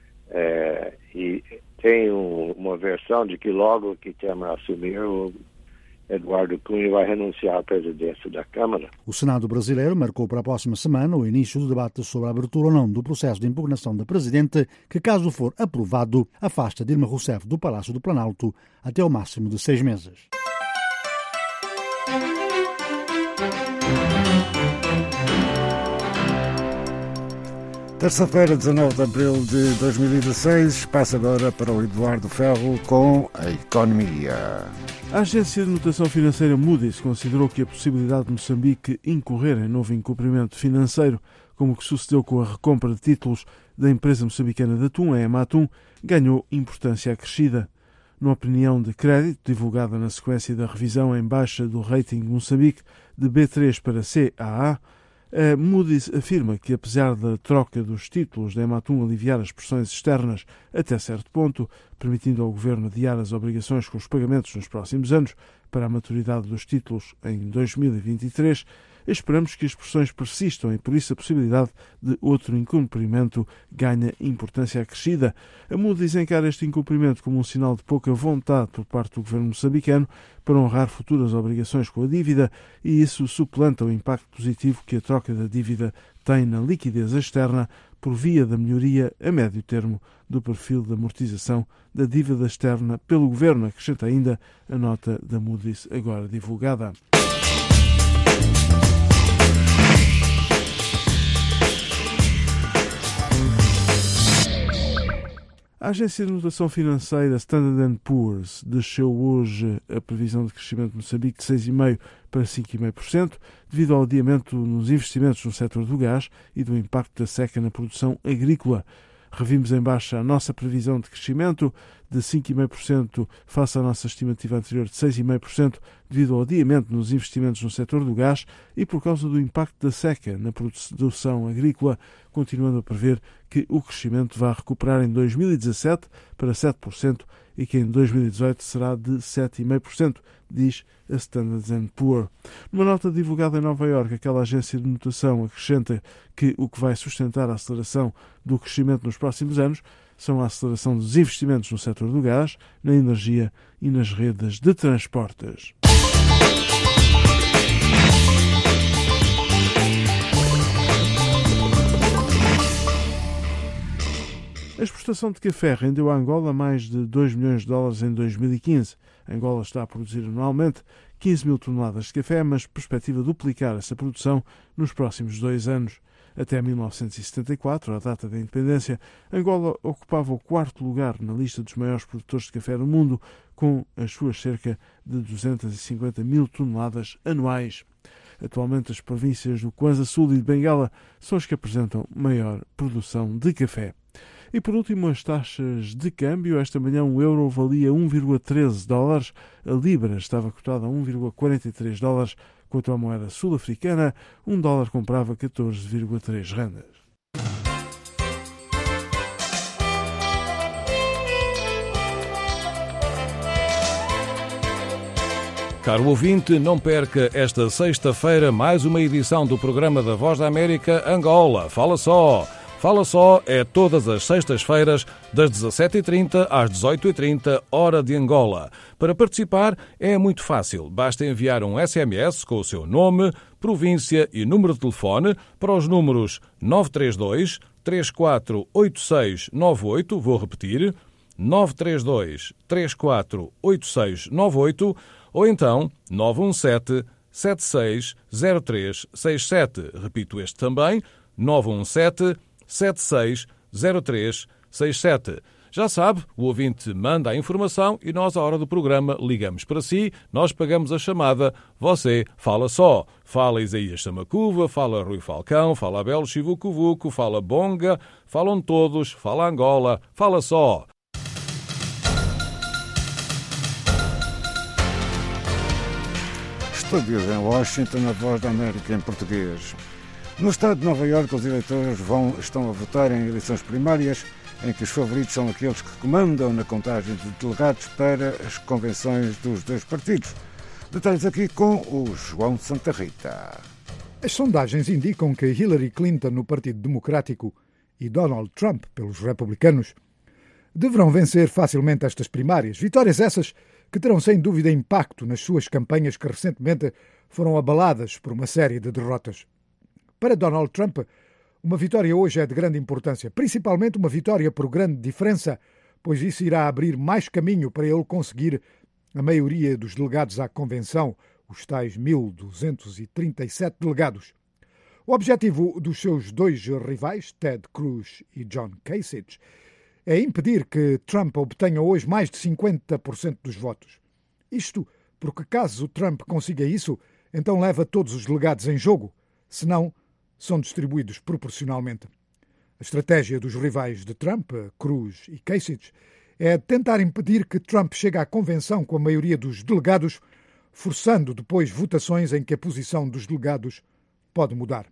é, e tem um, uma versão de que logo que Temer assumir, o Eduardo Cunha vai renunciar à presidência da Câmara. O Senado brasileiro marcou para a próxima semana o início do debate sobre a abertura ou não do processo de impugnação da Presidente, que, caso for aprovado, afasta Dilma Rousseff do Palácio do Planalto até ao máximo de seis meses. Terça-feira, dezanove de abril de dois mil e dezesseis, passa agora para o Eduardo Ferro com a economia. A agência de notação financeira Moody's considerou que a possibilidade de Moçambique incorrer em novo incumprimento financeiro, como o que sucedeu com a recompra de títulos da empresa moçambicana de atum, a Ematum, ganhou importância acrescida. Numa opinião de crédito divulgada na sequência da revisão em baixa do rating de Moçambique de B três para C A A, a Moody's afirma que, apesar da troca dos títulos da Ematum aliviar as pressões externas até certo ponto, permitindo ao governo adiar as obrigações com os pagamentos nos próximos anos para a maturidade dos títulos em dois mil e vinte e três, esperamos que as pressões persistam e, por isso, a possibilidade de outro incumprimento ganha importância acrescida. A Moody's encara este incumprimento como um sinal de pouca vontade por parte do governo moçambicano para honrar futuras obrigações com a dívida, e isso suplanta o impacto positivo que a troca da dívida tem na liquidez externa por via da melhoria a médio termo do perfil de amortização da dívida externa pelo governo, acrescenta ainda a nota da Moody's agora divulgada. A agência de notação financeira Standard and Poor's desceu hoje a previsão de crescimento de Moçambique de seis vírgula cinco por cento para cinco vírgula cinco por cento, devido ao adiamento nos investimentos no setor do gás e do impacto da seca na produção agrícola. Revimos em baixa a nossa previsão de crescimento de cinco vírgula cinco por cento face à nossa estimativa anterior de seis vírgula cinco por cento, devido ao adiamento nos investimentos no setor do gás e por causa do impacto da seca na produção agrícola, continuando a prever que o crescimento vai recuperar em dois mil e dezassete para sete por cento e que em dois mil e dezoito será de sete vírgula cinco por cento, diz a Standard and Poor's. Numa nota divulgada em Nova Iorque, aquela agência de notação acrescenta que o que vai sustentar a aceleração do crescimento nos próximos anos são a aceleração dos investimentos no setor do gás, na energia e nas redes de transportes. A exportação de café rendeu a Angola mais de dois milhões de dólares em dois mil e quinze. A Angola está a produzir anualmente quinze mil toneladas de café, mas perspectiva duplicar essa produção nos próximos dois anos. Até mil novecentos e setenta e quatro, a data da independência, Angola ocupava o quarto lugar na lista dos maiores produtores de café do mundo, com as suas cerca de duzentas e cinquenta mil toneladas anuais. Atualmente, as províncias do Kwanza Sul e de Bengala são as que apresentam maior produção de café. E por último, as taxas de câmbio. Esta manhã um euro valia um vírgula treze dólares, a libra estava cotada a um vírgula quarenta e três dólares, quanto à moeda sul-africana, um dólar comprava catorze vírgula três rendas. Caro ouvinte, não perca esta sexta-feira mais uma edição do programa da Voz da América Angola. Fala só! Fala Só é todas as sextas-feiras, das dezassete e trinta às dezoito e trinta, hora de Angola. Para participar é muito fácil. Basta enviar um S M S com o seu nome, província e número de telefone para os números nove três dois, três quatro oito seis nove oito, vou repetir, nove três dois, três quatro oito seis nove oito, ou então nove um sete, sete seis zero três seis sete. Repito este também, nove um sete, sete seis zero três seis sete. Já sabe, o ouvinte manda a informação e nós, à hora do programa, ligamos para si, nós pagamos a chamada, você fala só. Fala Isaías Samacuva, fala Rui Falcão, fala Abel Chivucuvuco, fala Bonga, falam todos, fala Angola, fala só. Estúdios em Washington, a Voz da América em português. No estado de Nova Iorque, os eleitores vão, estão a votar em eleições primárias, em que os favoritos são aqueles que comandam na contagem de delegados para as convenções dos dois partidos. Detalhes aqui com o João Santa Rita. As sondagens indicam que Hillary Clinton no Partido Democrático e Donald Trump pelos republicanos deverão vencer facilmente estas primárias. Vitórias essas que terão sem dúvida impacto nas suas campanhas que recentemente foram abaladas por uma série de derrotas. Para Donald Trump, uma vitória hoje é de grande importância, principalmente uma vitória por grande diferença, pois isso irá abrir mais caminho para ele conseguir a maioria dos delegados à convenção, os tais mil duzentos e trinta e sete delegados. O objetivo dos seus dois rivais, Ted Cruz e John Kasich, é impedir que Trump obtenha hoje mais de cinquenta por cento dos votos. Isto porque, caso Trump consiga isso, então leva todos os delegados em jogo, senão são distribuídos proporcionalmente. A estratégia dos rivais de Trump, Cruz e Kasich, é tentar impedir que Trump chegue à convenção com a maioria dos delegados, forçando depois votações em que a posição dos delegados pode mudar.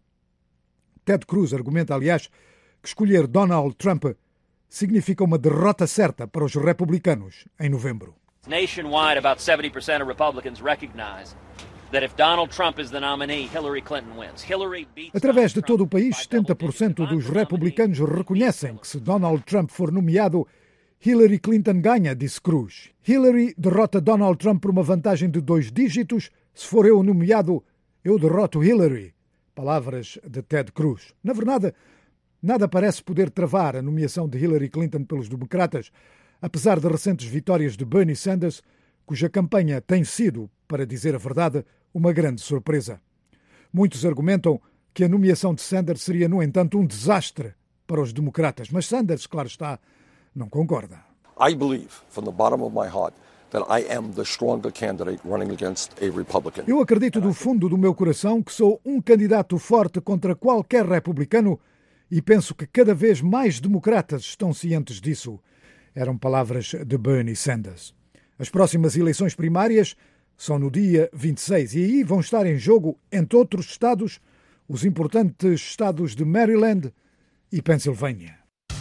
Ted Cruz argumenta, aliás, que escolher Donald Trump significa uma derrota certa para os republicanos em novembro. Nationwide, about seventy percent of Republicans recognize that if Donald Trump is the nominee, Hillary Clinton wins. Hillary beats Através de todo o país, setenta por cento dos republicanos reconhecem que se Donald Trump for nomeado, Hillary Clinton ganha, disse Cruz. Hillary derrota Donald Trump por uma vantagem de dois dígitos. Se for eu nomeado, eu derroto Hillary. Palavras de Ted Cruz. Na verdade, nada parece poder travar a nomeação de Hillary Clinton pelos democratas, apesar de recentes vitórias de Bernie Sanders, cuja campanha tem sido, para dizer a verdade, uma grande surpresa. Muitos argumentam que a nomeação de Sanders seria, no entanto, um desastre para os democratas, mas Sanders, claro está, não concorda. I believe, from the bottom of my heart, that I am the stronger candidate running against a Republican. Eu acredito do fundo do meu coração que sou um candidato forte contra qualquer republicano e penso que cada vez mais democratas estão cientes disso. Eram palavras de Bernie Sanders. As próximas eleições primárias são no dia vinte e seis e aí vão estar em jogo, entre outros estados, os importantes estados de Maryland e Pensilvânia.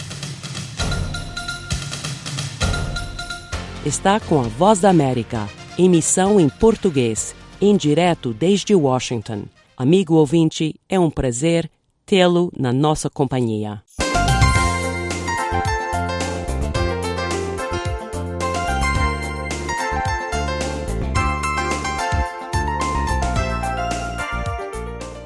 Está com a Voz da América, emissão em português, em direto desde Washington. Amigo ouvinte, é um prazer tê-lo na nossa companhia.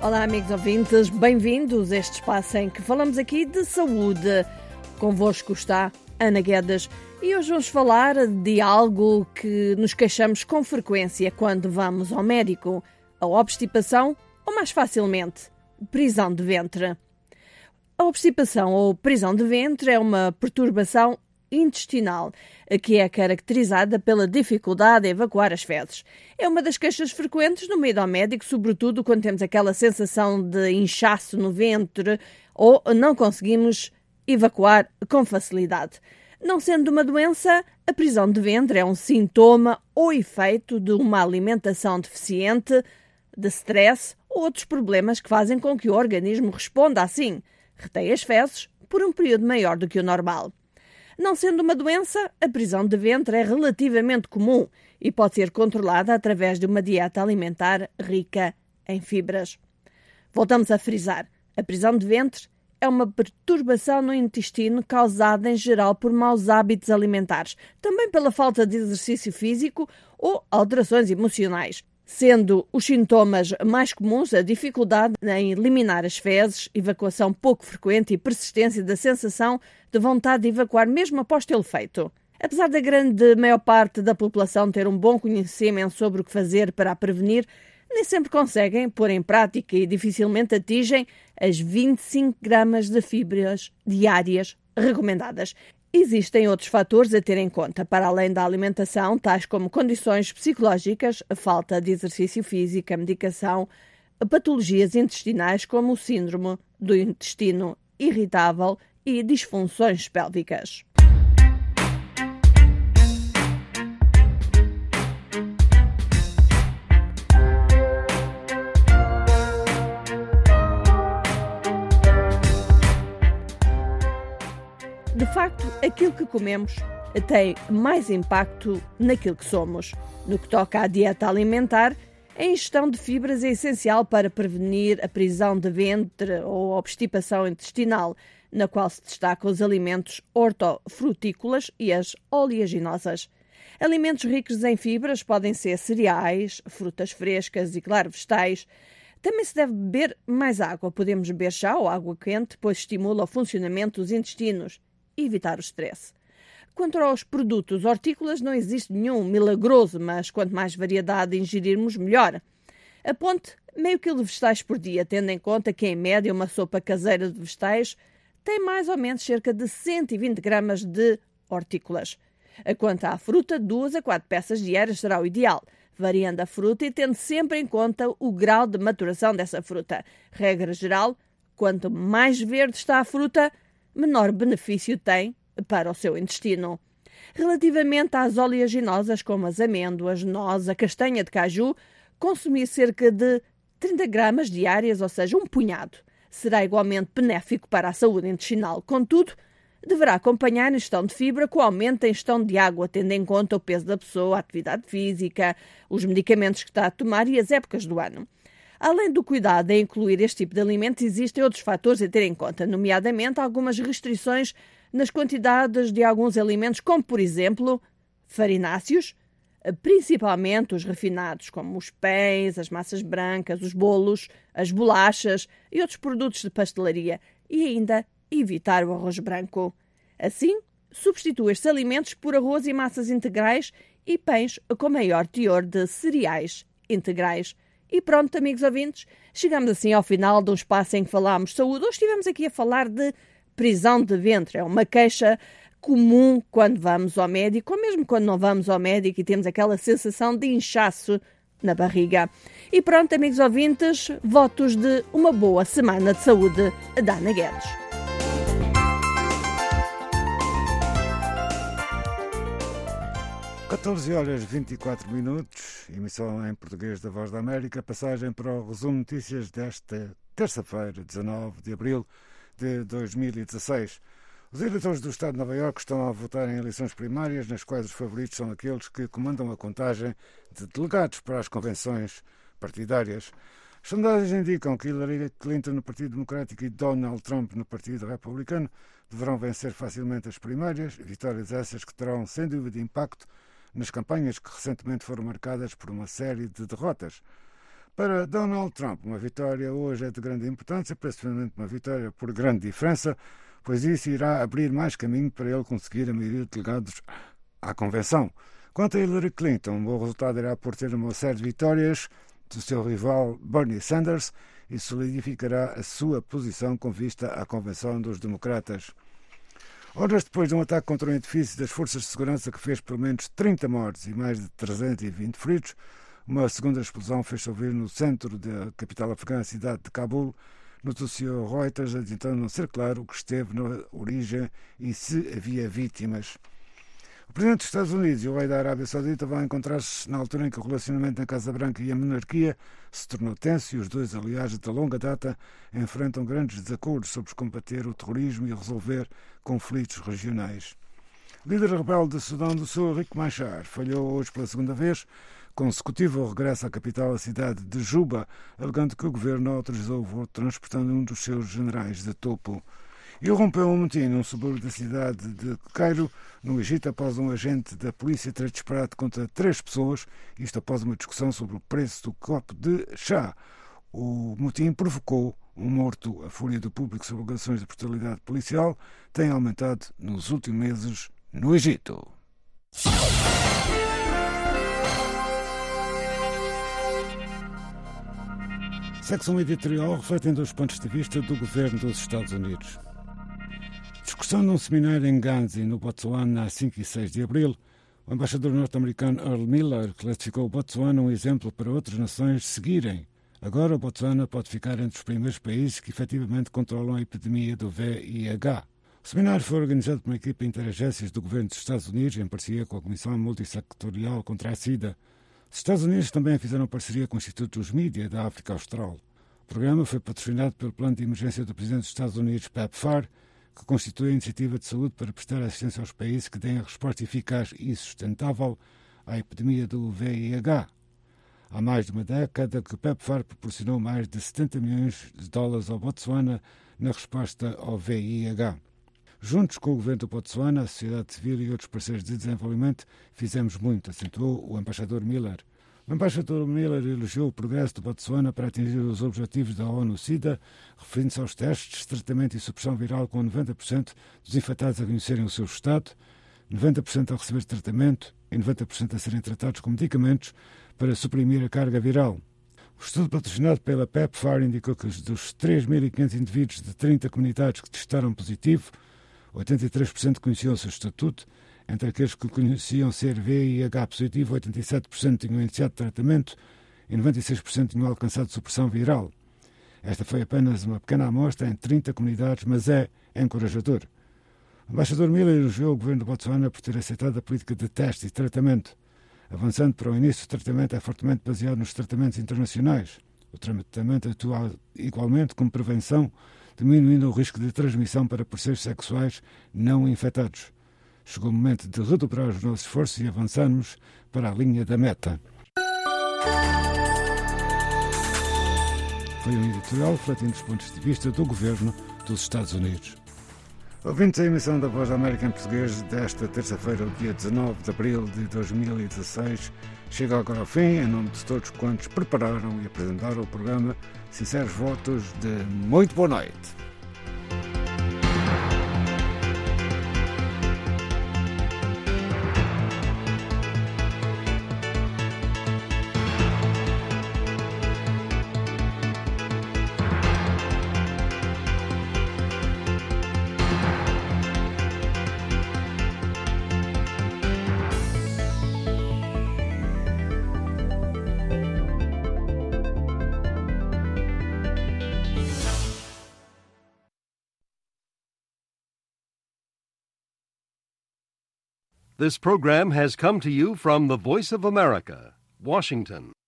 Olá, amigos ouvintes, bem-vindos a este espaço em que falamos aqui de saúde. Convosco está Ana Guedes e hoje vamos falar de algo que nos queixamos com frequência quando vamos ao médico: a obstipação ou, mais facilmente, prisão de ventre. A obstipação ou prisão de ventre é uma perturbação intestinal, que é caracterizada pela dificuldade em evacuar as fezes. É uma das queixas frequentes no meio do médico, sobretudo quando temos aquela sensação de inchaço no ventre ou não conseguimos evacuar com facilidade. Não sendo uma doença, a prisão de ventre é um sintoma ou efeito de uma alimentação deficiente, de stress ou outros problemas que fazem com que o organismo responda assim, retém as fezes por um período maior do que o normal. Não sendo uma doença, a prisão de ventre é relativamente comum e pode ser controlada através de uma dieta alimentar rica em fibras. Voltamos a frisar: a prisão de ventre é uma perturbação no intestino causada em geral por maus hábitos alimentares, também pela falta de exercício físico ou alterações emocionais, sendo os sintomas mais comuns a dificuldade em eliminar as fezes, evacuação pouco frequente e persistência da sensação de vontade de evacuar mesmo após tê-lo feito. Apesar da grande maior parte da população ter um bom conhecimento sobre o que fazer para a prevenir, nem sempre conseguem pôr em prática e dificilmente atingem as vinte e cinco gramas de fibras diárias recomendadas. Existem outros fatores a ter em conta, para além da alimentação, tais como condições psicológicas, a falta de exercício físico, a medicação, patologias intestinais como o síndrome do intestino irritável e disfunções pélvicas. De facto, aquilo que comemos tem mais impacto naquilo que somos. No que toca à dieta alimentar, a ingestão de fibras é essencial para prevenir a prisão de ventre ou obstipação intestinal, na qual se destacam os alimentos hortofrutícolas e as oleaginosas. Alimentos ricos em fibras podem ser cereais, frutas frescas e, claro, vegetais. Também se deve beber mais água. Podemos beber chá ou água quente, pois estimula o funcionamento dos intestinos e evitar o stress. Quanto aos produtos hortícolas, não existe nenhum milagroso, mas quanto mais variedade ingerirmos, melhor. Aponte meio quilo de vegetais por dia, tendo em conta que, em média, uma sopa caseira de vegetais tem mais ou menos cerca de cento e vinte gramas de hortícolas. Quanto à fruta, duas a quatro peças diárias será o ideal, variando a fruta e tendo sempre em conta o grau de maturação dessa fruta. Regra geral, quanto mais verde está a fruta, menor benefício tem para o seu intestino. Relativamente às oleaginosas, como as amêndoas, noz, a castanha de caju, consumir cerca de trinta gramas diárias, ou seja, um punhado, será igualmente benéfico para a saúde intestinal. Contudo, deverá acompanhar a ingestão de fibra com aumento da ingestão de água, tendo em conta o peso da pessoa, a atividade física, os medicamentos que está a tomar e as épocas do ano. Além do cuidado em incluir este tipo de alimentos, existem outros fatores a ter em conta, nomeadamente algumas restrições nas quantidades de alguns alimentos, como, por exemplo, farináceos, principalmente os refinados, como os pães, as massas brancas, os bolos, as bolachas e outros produtos de pastelaria, e ainda evitar o arroz branco. Assim, substitui estes alimentos por arroz e massas integrais e pães com maior teor de cereais integrais. E pronto, amigos ouvintes, chegamos assim ao final de um espaço em que falámos de saúde. Hoje estivemos aqui a falar de prisão de ventre. É uma queixa comum quando vamos ao médico, ou mesmo quando não vamos ao médico e temos aquela sensação de inchaço na barriga. E pronto, amigos ouvintes, votos de uma boa semana de saúde da Ana Guedes. catorze horas e vinte e quatro minutos, emissão em português da Voz da América, passagem para o resumo de notícias desta terça-feira, dezanove de abril de dois mil e dezasseis. Os eleitores do Estado de Nova Iorque estão a votar em eleições primárias, nas quais os favoritos são aqueles que comandam a contagem de delegados para as convenções partidárias. As sondagens indicam que Hillary Clinton no Partido Democrático e Donald Trump no Partido Republicano deverão vencer facilmente as primárias, vitórias essas que terão, sem dúvida, impacto nas campanhas que recentemente foram marcadas por uma série de derrotas. Para Donald Trump, uma vitória hoje é de grande importância, principalmente uma vitória por grande diferença, pois isso irá abrir mais caminho para ele conseguir a maioria de delegados à convenção. Quanto a Hillary Clinton, um bom resultado irá por ter uma série de vitórias do seu rival Bernie Sanders e solidificará a sua posição com vista à convenção dos democratas. Horas depois de um ataque contra um edifício das forças de segurança que fez pelo menos trinta mortes e mais de trezentos e vinte feridos, uma segunda explosão fez-se ouvir no centro da capital afegã, a cidade de Cabul, noticiou Reuters, adiantando não ser claro o que esteve na origem e se havia vítimas. O presidente dos Estados Unidos e o rei da Arábia Saudita vão encontrar-se na altura em que o relacionamento na Casa Branca e a monarquia se tornou tenso e os dois aliados de longa data enfrentam grandes desacordos sobre combater o terrorismo e resolver conflitos regionais. O líder rebelde do Sudão do Sul, Riek Machar, falhou hoje pela segunda vez consecutivo ao regresso à capital, a cidade de Juba, alegando que o governo autorizou o voo transportando um dos seus generais de topo. E rompeu um motim num subúrbio da cidade de Cairo, no Egito, após um agente da polícia ter disparado contra três pessoas, isto após uma discussão sobre o preço do copo de chá. O motim provocou um morto. A fúria do público sobre alegações de brutalidade policial tem aumentado nos últimos meses no Egito. Secção editorial refletendo os pontos de vista do governo dos Estados Unidos. Discussão num seminário em Ganzi, no Botsuana, a cinco e seis de abril, o embaixador norte-americano Earl Miller classificou o Botsuana um exemplo para outras nações seguirem. Agora o Botsuana pode ficar entre os primeiros países que efetivamente controlam a epidemia do V I H. O seminário foi organizado por uma equipe de interagências do governo dos Estados Unidos em parceria com a Comissão Multissectorial contra a SIDA. Os Estados Unidos também fizeram parceria com o Instituto dos Mídia da África Austral. O programa foi patrocinado pelo Plano de Emergência do Presidente dos Estados Unidos, PEPFAR, que constitui a iniciativa de saúde para prestar assistência aos países que deem a resposta eficaz e sustentável à epidemia do V I H. Há mais de uma década que o PEPFAR proporcionou mais de setenta milhões de dólares ao Botsuana na resposta ao V I H. Juntos com o governo do Botsuana, a sociedade civil e outros parceiros de desenvolvimento, fizemos muito, acentuou o embaixador Miller. O embaixador Miller elogiou o progresso do Botsuana para atingir os objetivos da ONU-SIDA, referindo-se aos testes, tratamento e supressão viral com noventa por cento dos infectados a conhecerem o seu estado, noventa por cento a receber tratamento e noventa por cento a serem tratados com medicamentos para suprimir a carga viral. O estudo patrocinado pela PEPFAR indicou que dos três mil e quinhentos indivíduos de trinta comunidades que testaram positivo, oitenta e três por cento conheciam o seu estatuto. Entre aqueles que conheciam ser V I H positivo, oitenta e sete por cento tinham iniciado tratamento e noventa e seis por cento tinham alcançado supressão viral. Esta foi apenas uma pequena amostra em trinta comunidades, mas é encorajador. O embaixador Miller elogiou o governo do Botsuana por ter aceitado a política de teste e tratamento. Avançando para o início, o tratamento é fortemente baseado nos tratamentos internacionais. O tratamento atua igualmente como prevenção, diminuindo o risco de transmissão para parceiros sexuais não infectados. Chegou o momento de redobrar os nossos esforços e avançarmos para a linha da meta. Foi um editorial refletindo os pontos de vista do governo dos Estados Unidos. Ouvintes, a emissão da Voz da América em português desta terça-feira, dia dezanove de abril de dois mil e dezasseis, chega agora ao fim. Em nome de todos quantos prepararam e apresentaram o programa, sinceros votos de muito boa noite. This program has come to you from the Voice of America, Washington.